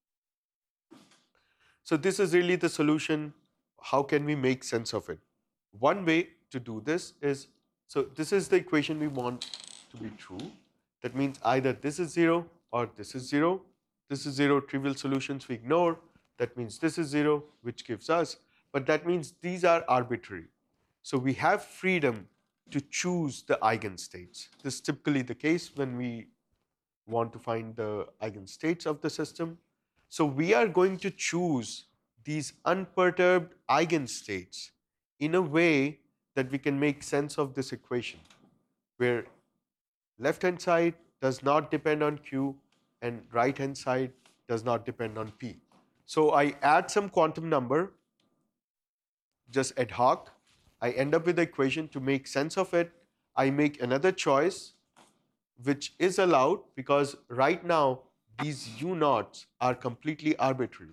So this is really the solution. How can we make sense of it? One way to do this is, so this is the equation we want to be true. That means either this is 0 or this is 0. This is 0, trivial solutions we ignore. That means this is 0, which gives us, but that means these are arbitrary. So we have freedom to choose the eigenstates. This is typically the case when we want to find the eigenstates of the system. So we are going to choose these unperturbed eigenstates in a way that we can make sense of this equation, where left-hand side does not depend on q and right-hand side does not depend on p. So I add some quantum number, just ad hoc. I end up with the equation. To make sense of it, I make another choice, which is allowed because right now these u naughts are completely arbitrary.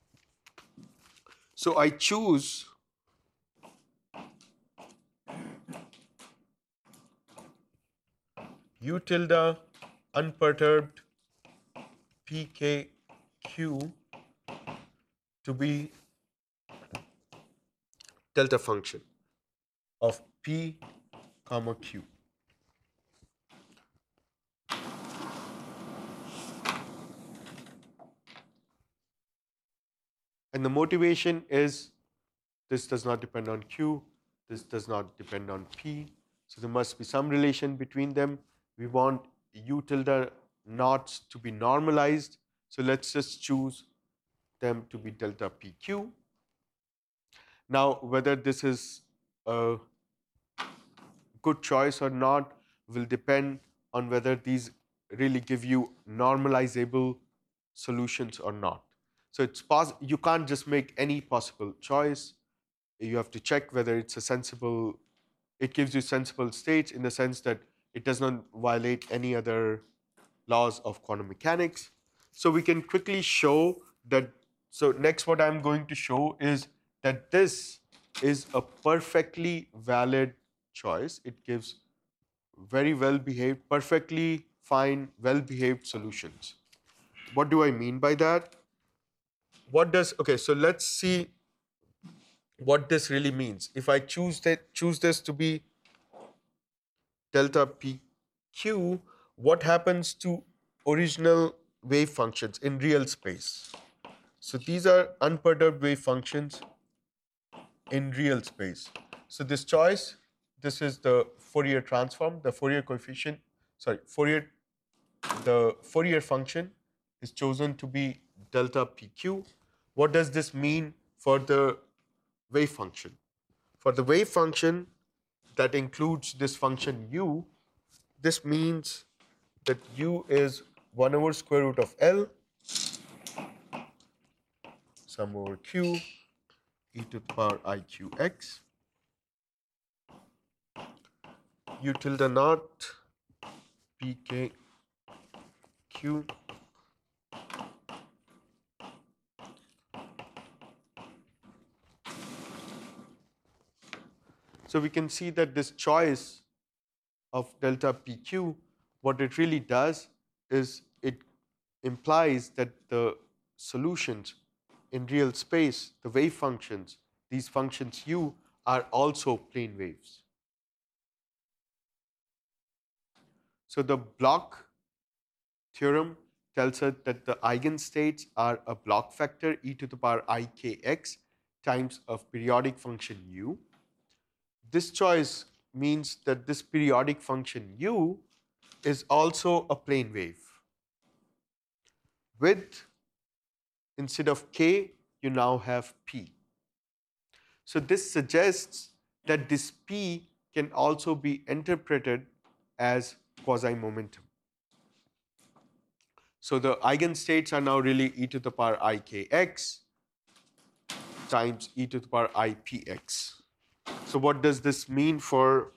So I choose u tilde unperturbed pkq to be delta function of p comma q. And the motivation is this does not depend on q, this does not depend on p. So there must be some relation between them. We want u tilde naughts to be normalized. So let's just choose them to be delta pq. Now, whether this is a good choice or not will depend on whether these really give you normalizable solutions or not. So you can't just make any possible choice. You have to check whether it's a sensible, it gives you sensible states in the sense that it does not violate any other laws of quantum mechanics. So we can quickly show that. So next what I'm going to show is that this is a perfectly valid choice. It gives very well behaved, perfectly fine, well behaved solutions. What do I mean by that? Okay, so let's see what this really means. If I choose this to be delta pq, what happens to original wave functions in real space? So these are unperturbed wave functions in real space. So this choice, this is the Fourier transform, the Fourier coefficient, Fourier the Fourier function is chosen to be delta PQ. What does this mean for the wave function? For the wave function that includes this function u, this means that u is 1 over square root of L sum over q e to the power iqx u tilde naught pk q So we can see that this choice of delta PQ, what it really does is it implies that the solutions in real space, the wave functions, these functions u are also plane waves. So the Bloch theorem tells us that the eigenstates are a Bloch vector e to the power ikx times of periodic function u. This choice means that this periodic function u is also a plane wave. With, instead of k, you now have p. So this suggests that this p can also be interpreted as quasi-momentum. So the eigenstates are now really e to the power ikx times e to the power ipx. So what does this mean for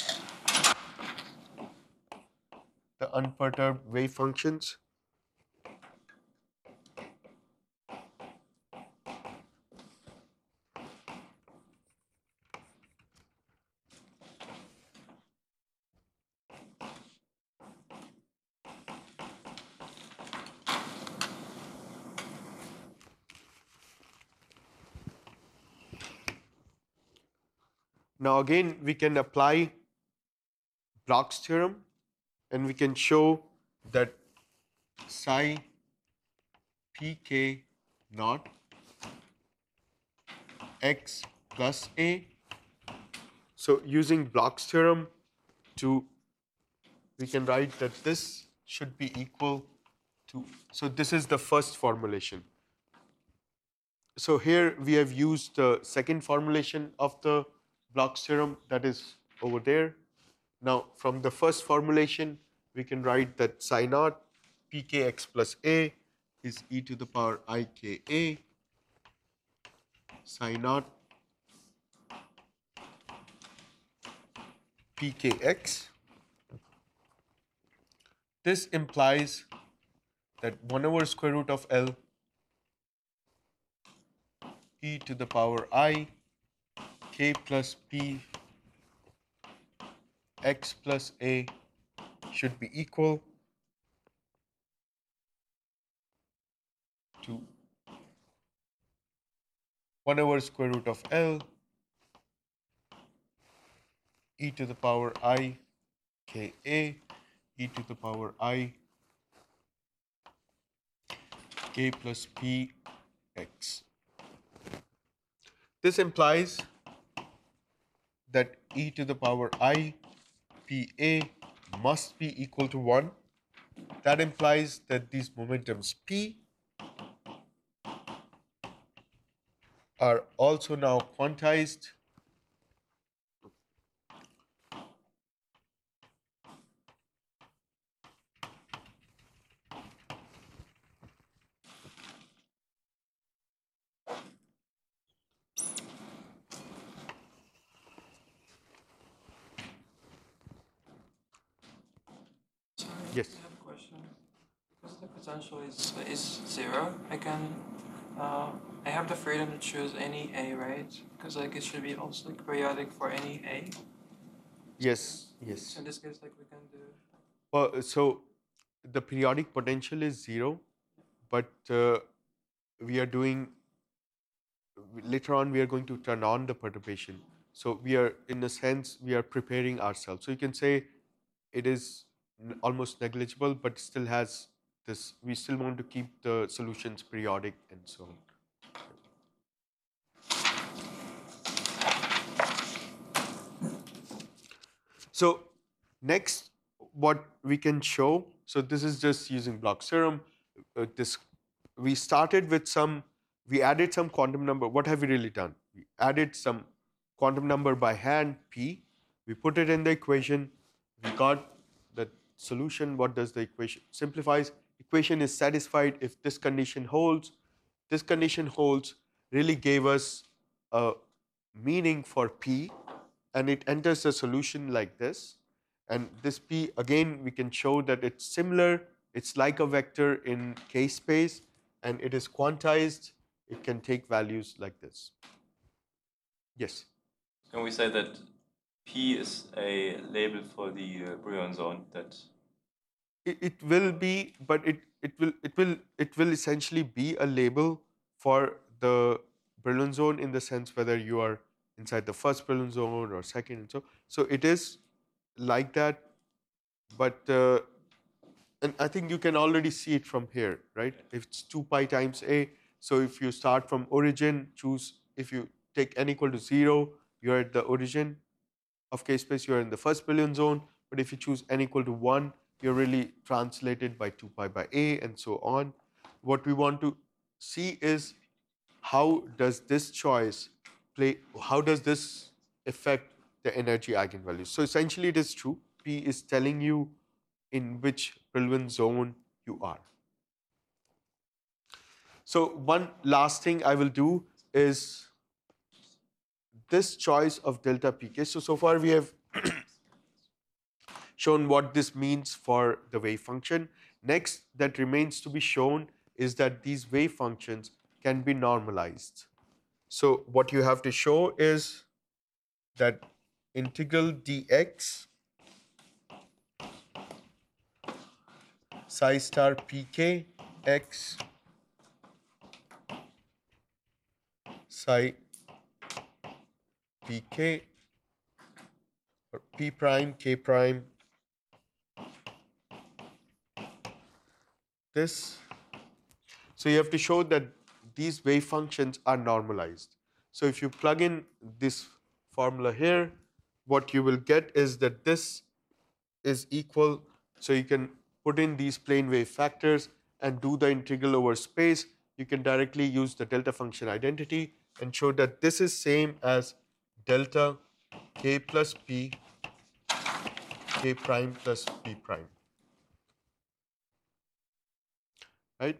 the unperturbed wave functions? Now again, we can apply Bloch's theorem and we can show that psi pk naught x plus a. So using Bloch's theorem we can write that this should be equal to, so this is the first formulation. So here we have used the second formulation of the Bloch's theorem, that is over there. Now from the first formulation, we can write that psi naught pkx plus a is e to the power ika psi naught pkx. This implies that 1 over square root of L e to the power I k plus p x plus a should be equal to 1 over square root of L e to the power I k a e to the power I k plus p x. This implies that e to the power I pa must be equal to 1. That implies that these momentums p are also now quantized Yes. I have a question. Because the potential is zero, I have the freedom to choose any A, right? Because like it should be also like periodic for any A. Yes, yes. So in this case, like we can do. Well, so the periodic potential is 0, but we are doing, later on we are going to turn on the perturbation. So we are, in a sense, we are preparing ourselves. So you can say it is almost negligible, but still has this, we still want to keep the solutions periodic and so on. So next, what we can show, so this is just using Bloch's theorem. This we started with we added some quantum number. What have we really done? We added some quantum number by hand, p. We put it in the equation. We got the solution. What does the equation simplifies? Equation is satisfied if this condition holds. This condition holds really gave us a meaning for p, and it enters the solution like this. And this p, again, we can show that it's similar. It's like a vector in K space, and it is quantized. It can take values like this. Yes? Can we say that P is a label for the Brillouin zone? That it will be, but it will essentially be a label for the Brillouin zone in the sense whether you are inside the first Brillouin zone or second, and so it is like that. But and I think you can already see it from here, right? If it's 2 pi times a, so if you start from origin, choose, if you take n equal to 0, you're at the origin of K space, you're in the first Brillouin zone. But if you choose n equal to 1, you're really translated by 2 pi by a, and so on. What we want to see is how does this choice play, how does this affect the energy eigenvalues. So essentially it is true. P is telling you in which Brillouin zone you are. So one last thing I will do is this choice of delta pk. So far we have shown what this means for the wave function. Next that remains to be shown is that these wave functions can be normalized. So what you have to show is that integral dx psi star pk x psi pk or p prime k prime this. So you have to show that these wave functions are normalized. So if you plug in this formula here, what you will get is that this is equal, so you can put in these plane wave factors and do the integral over space. You can directly use the delta function identity and show that this is same as delta k plus p k prime plus p prime. Right?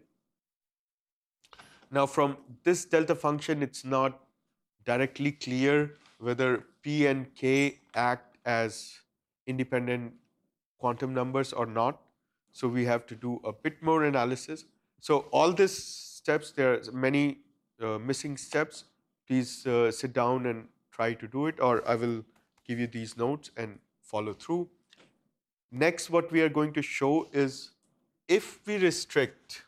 Now from this delta function, it's not directly clear whether p and k act as independent quantum numbers or not. So we have to do a bit more analysis. So all these steps, there are many missing steps. Please sit down and try to do it, or I will give you these notes and follow through. Next, what we are going to show is if we restrict,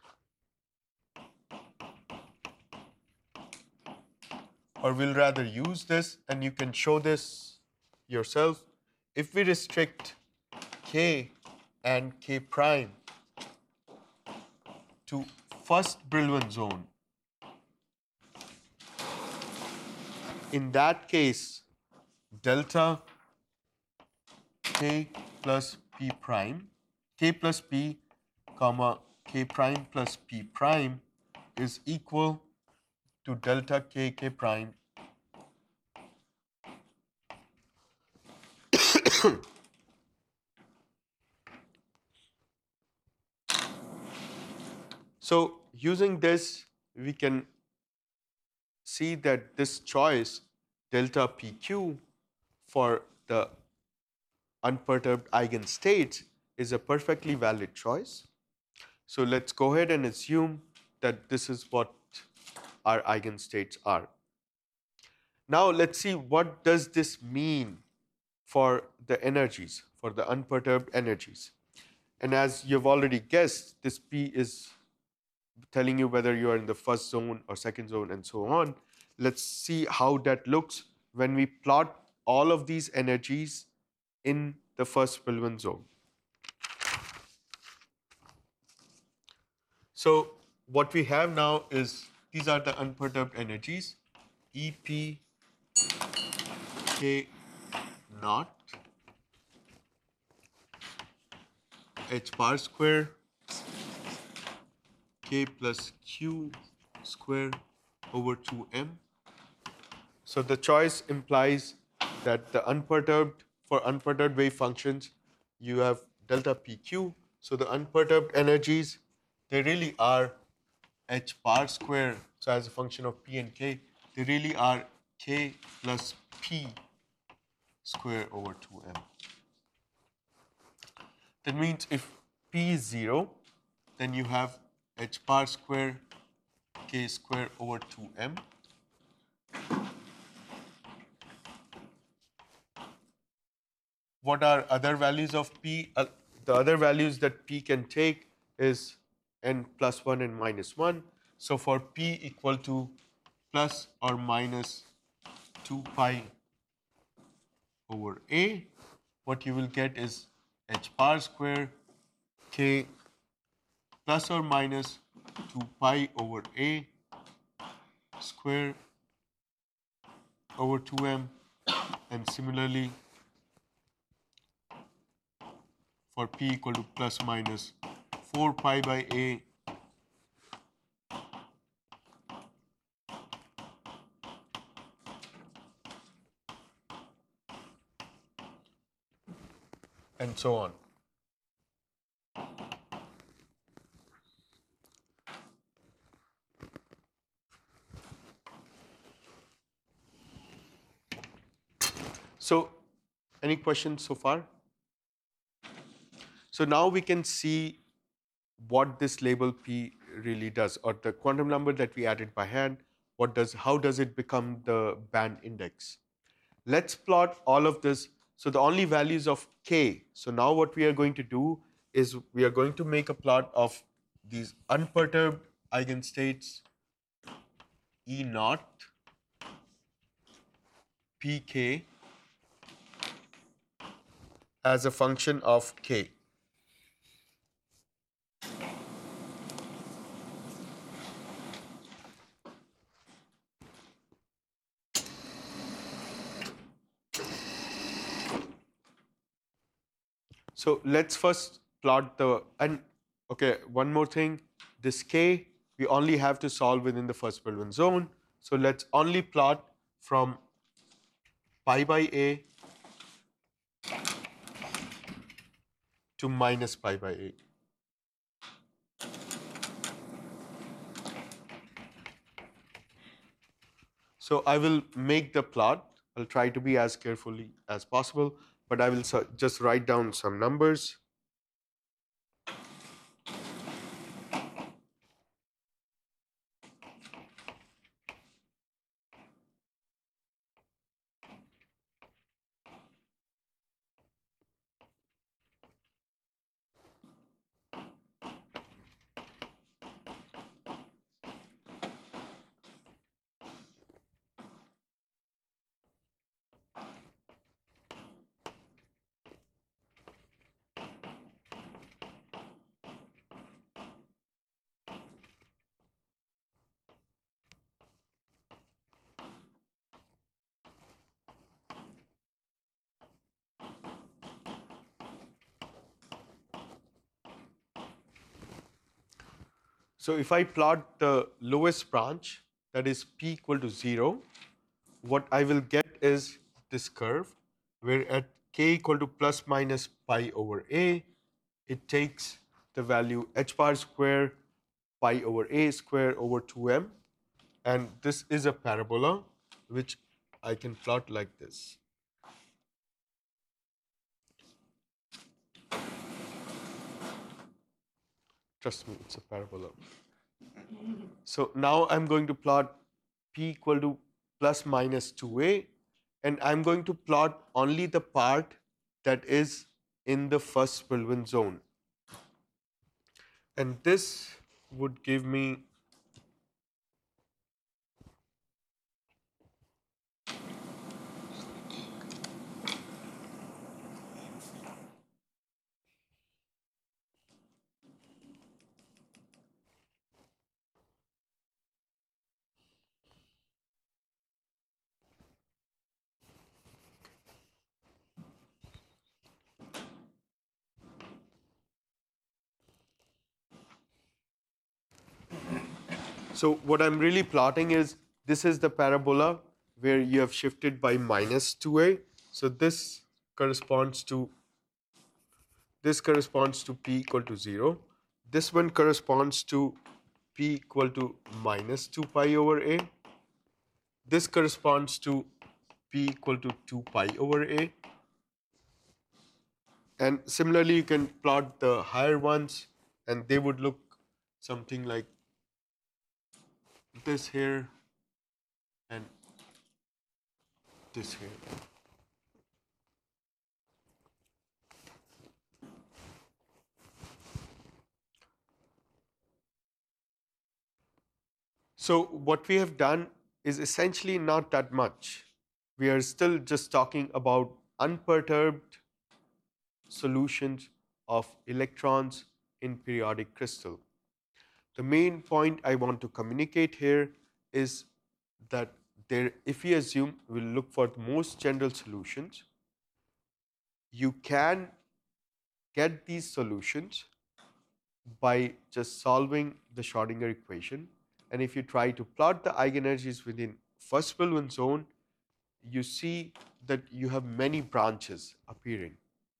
or we'll rather use this, and you can show this yourself. If we restrict k and k prime to first Brillouin zone, in that case, delta k plus p prime, k plus p comma k prime plus p prime is equal to delta k k prime So using this, we can see that this choice delta pq for the unperturbed eigenstates is a perfectly valid choice. So let's go ahead and assume that this is what our eigenstates are. Now let's see what does this mean for the energies, for the unperturbed energies. And as you've already guessed, this P is telling you whether you are in the first zone or second zone and so on. Let's see how that looks when we plot all of these energies in the first Brillouin zone. So what we have now is these are the unperturbed energies, EP K naught h bar square k plus q square over 2m. So the choice implies that for unperturbed wave functions, you have delta pq. So the unperturbed energies, they really are h bar square. So as a function of p and k, they really are k plus p square over 2m. That means if p is 0, then you have h bar square k square over 2m. What are other values of p? The other values that p can take is n plus 1 and minus 1. So for p equal to plus or minus 2 pi over a, what you will get is h bar square k plus or minus 2 pi over a square over 2m, and similarly for p equal to plus minus 4 pi by a and so on. So, any questions so far? So now we can see what this label P really does, or the quantum number that we added by hand. How does it become the band index? Let's plot all of this. So the only values of K. So now what we are going to do is we are going to make a plot of these unperturbed eigenstates E naught, Pk as a function of K. So let's first plot okay, one more thing. This K, we only have to solve within the first Brillouin zone. So let's only plot from pi by A to minus pi by A. So I will make the plot. I'll try to be as carefully as possible, but I will just write down some numbers. So if I plot the lowest branch, that is p equal to 0, what I will get is this curve, where at k equal to plus minus pi over a, it takes the value h bar square pi over a square over 2m, and this is a parabola which I can plot like this. Trust me, it's a parabola. So now I'm going to plot p equal to plus minus 2a, and I'm going to plot only the part that is in the first Brillouin zone. And this would give me So what I'm really plotting is this is the parabola where you have shifted by minus 2a. So this corresponds to p equal to 0. This one corresponds to p equal to minus 2 pi over a. This corresponds to p equal to 2 pi over a. And similarly, you can plot the higher ones, and they would look something like this here and this here. So what we have done is essentially not that much. We are still just talking about unperturbed solutions of electrons in periodic crystal. The main point I want to communicate here is that if we assume we'll look for the most general solutions, you can get these solutions by just solving the Schrodinger equation. And if you try to plot the eigenenergies within first Brillouin zone, you see that you have many branches appearing.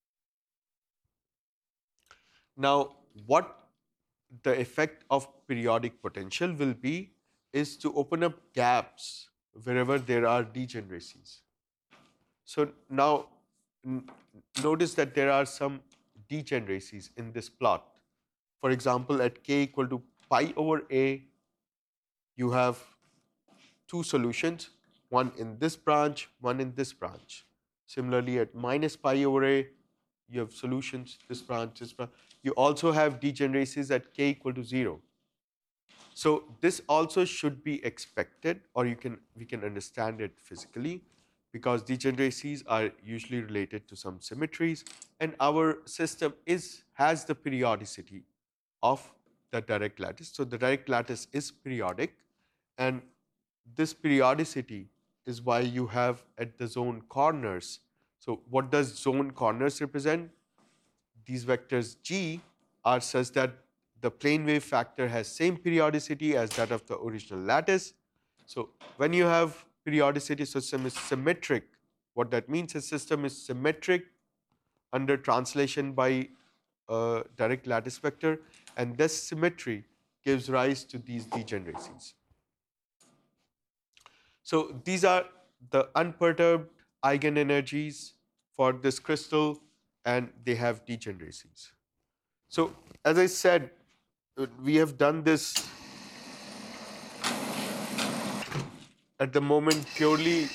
Now, what the effect of periodic potential will be is to open up gaps wherever there are degeneracies. So now notice that there are some degeneracies in this plot. For example, at k equal to pi over a, you have two solutions, one in this branch, one in this branch. Similarly, at minus pi over a, you have solutions, this branch, this branch. You also have degeneracies at k equal to 0. So this also should be expected, or we can understand it physically, because degeneracies are usually related to some symmetries, and our system has the periodicity of the direct lattice. So the direct lattice is periodic, and this periodicity is why you have at the zone corners. So what does zone corners represent? These vectors G are such that the plane wave factor has same periodicity as that of the original lattice. So when you have periodicity, system is symmetric. What that means is system is symmetric under translation by a direct lattice vector, and this symmetry gives rise to these degeneracies. So these are the unperturbed eigenenergies for this crystal, and they have degeneracies. So as I said, we have done this at the moment purely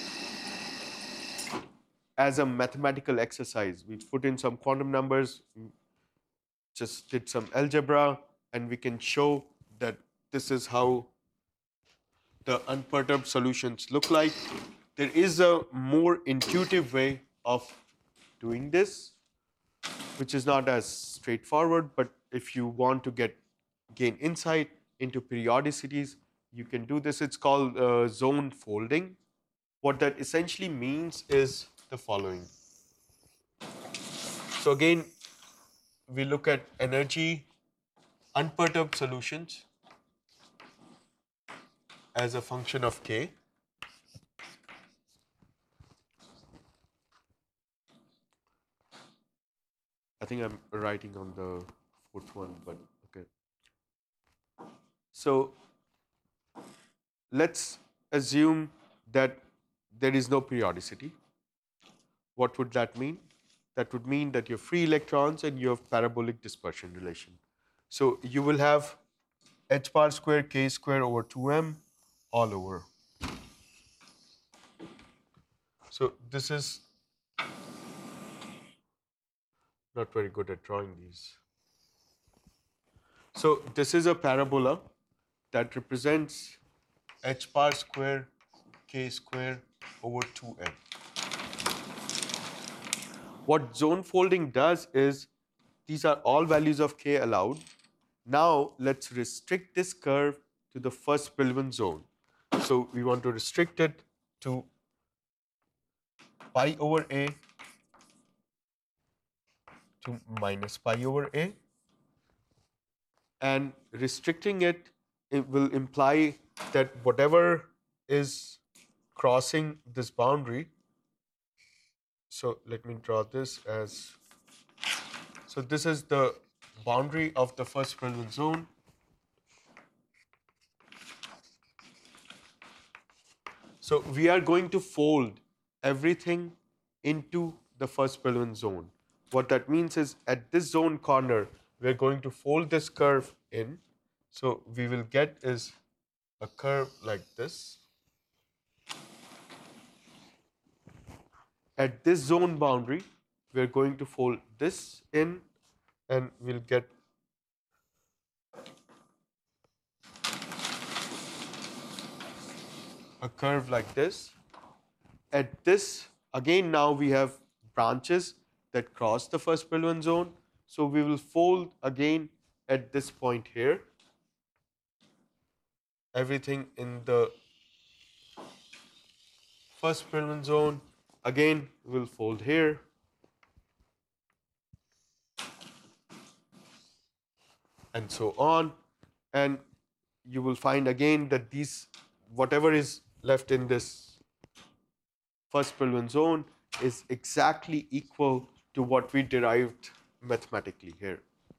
as a mathematical exercise. We put in some quantum numbers, just did some algebra, and we can show that this is how the unperturbed solutions look like. There is a more intuitive way of doing this, which is not as straightforward, but if you want to gain insight into periodicities, you can do this. It's called zone folding. What that essentially means is the following. So again, we look at energy, unperturbed solutions as a function of k. I think I'm writing on the fourth one, but okay. So let's assume that there is no periodicity. What would that mean? That would mean that you have free electrons and you have parabolic dispersion relation. So you will have h bar square k square over 2m all over. So this is not very good at drawing these. So this is a parabola that represents h bar square k square over 2m. What zone folding does is, these are all values of k allowed. Now let's restrict this curve to the first Brillouin zone. So we want to restrict it to pi over a to minus pi over a, and restricting it it will imply that whatever is crossing this boundary, so let me draw this as, so this is the boundary of the first Brillouin zone. So we are going to fold everything into the first Brillouin zone. What that means is at this zone corner, we're going to fold this curve in. So we will get is a curve like this. At this zone boundary, we're going to fold this in and we'll get a curve like this. At this, again, now we have branches that cross the first Brillouin zone. So we will fold again at this point here. Everything in the first Brillouin zone, again, we'll fold here. And so on. And you will find again that these, whatever is left in this first Brillouin zone is exactly equal to what we derived mathematically here.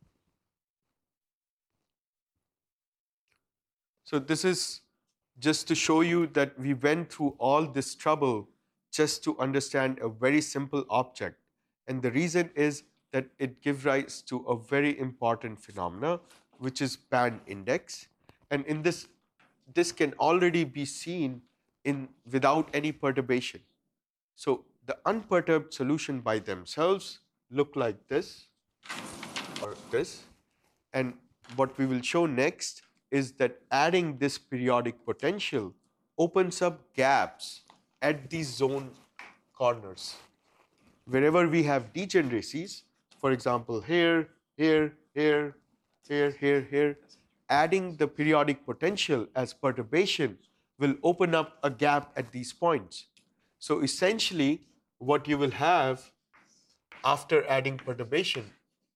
So this is just to show you that we went through all this trouble just to understand a very simple object. And the reason is that it gives rise to a very important phenomena, which is band index. And in this can already be seen without any perturbation. So the unperturbed solution by themselves look like this or this. And what we will show next is that adding this periodic potential opens up gaps at these zone corners. Wherever we have degeneracies, for example, here, here, here, here, here, here, adding the periodic potential as perturbation will open up a gap at these points. So essentially, what you will have after adding perturbation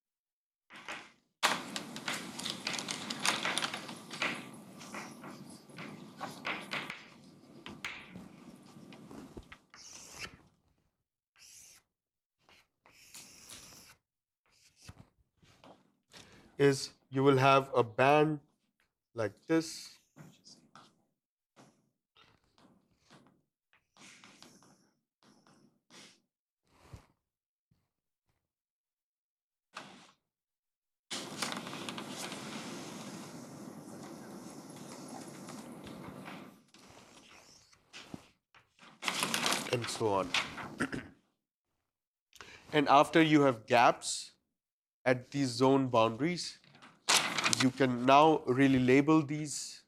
is you will have a band like this. And so on. And after you have gaps at these zone boundaries, you can now really label these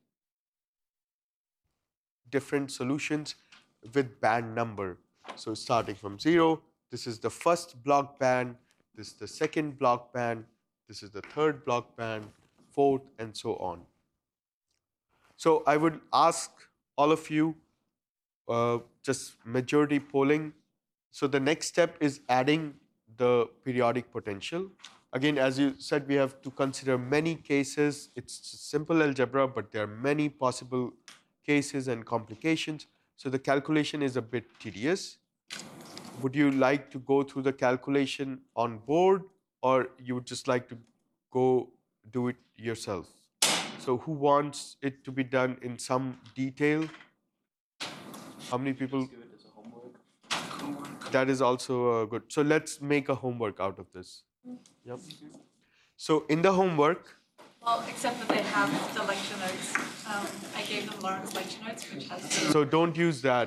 different solutions with band number. So starting from 0, this is the first block band, this is the second block band, this is the third block band, fourth, and so on. So I would ask all of you, just majority polling. So the next step is adding the periodic potential. Again, as you said, we have to consider many cases. It's simple algebra, but there are many possible cases and complications. So the calculation is a bit tedious. Would you like to go through the calculation on board, or you would just like to go do it yourself? So who wants it to be done in some detail? How many people? Give it as a homework. That is also good. So let's make a homework out of this. Yep. So in the homework, Well, except that they have the lecture notes. I gave them Lauren's lecture notes, which has. so don't use that.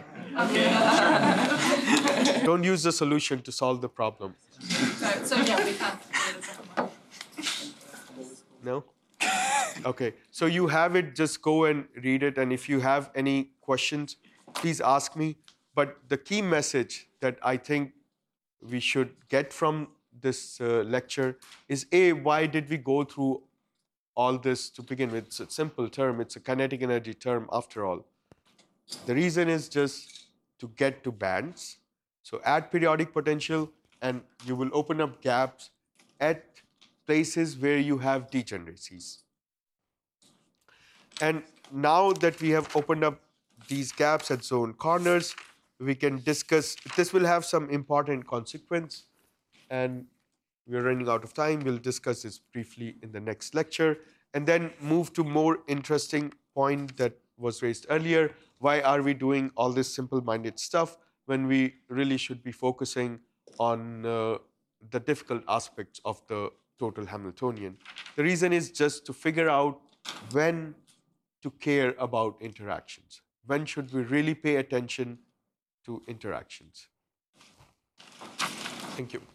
Don't use the solution to solve the problem. So yeah, we can't do it as a homework. No? Okay. So you have it, just go and read it. And if you have any questions, please ask me. But the key message that I think we should get from this lecture is A, why did we go through all this to begin with? It's a simple term. It's a kinetic energy term after all. The reason is just to get to bands. So add periodic potential and you will open up gaps at places where you have degeneracies. And now that we have opened up these gaps at zone corners, we can discuss, this will have some important consequence, and we're running out of time. We'll discuss this briefly in the next lecture, and then move to more interesting point that was raised earlier. Why are we doing all this simple-minded stuff when we really should be focusing on the difficult aspects of the total Hamiltonian? The reason is just to figure out when to care about interactions. When should we really pay attention to interactions? Thank you.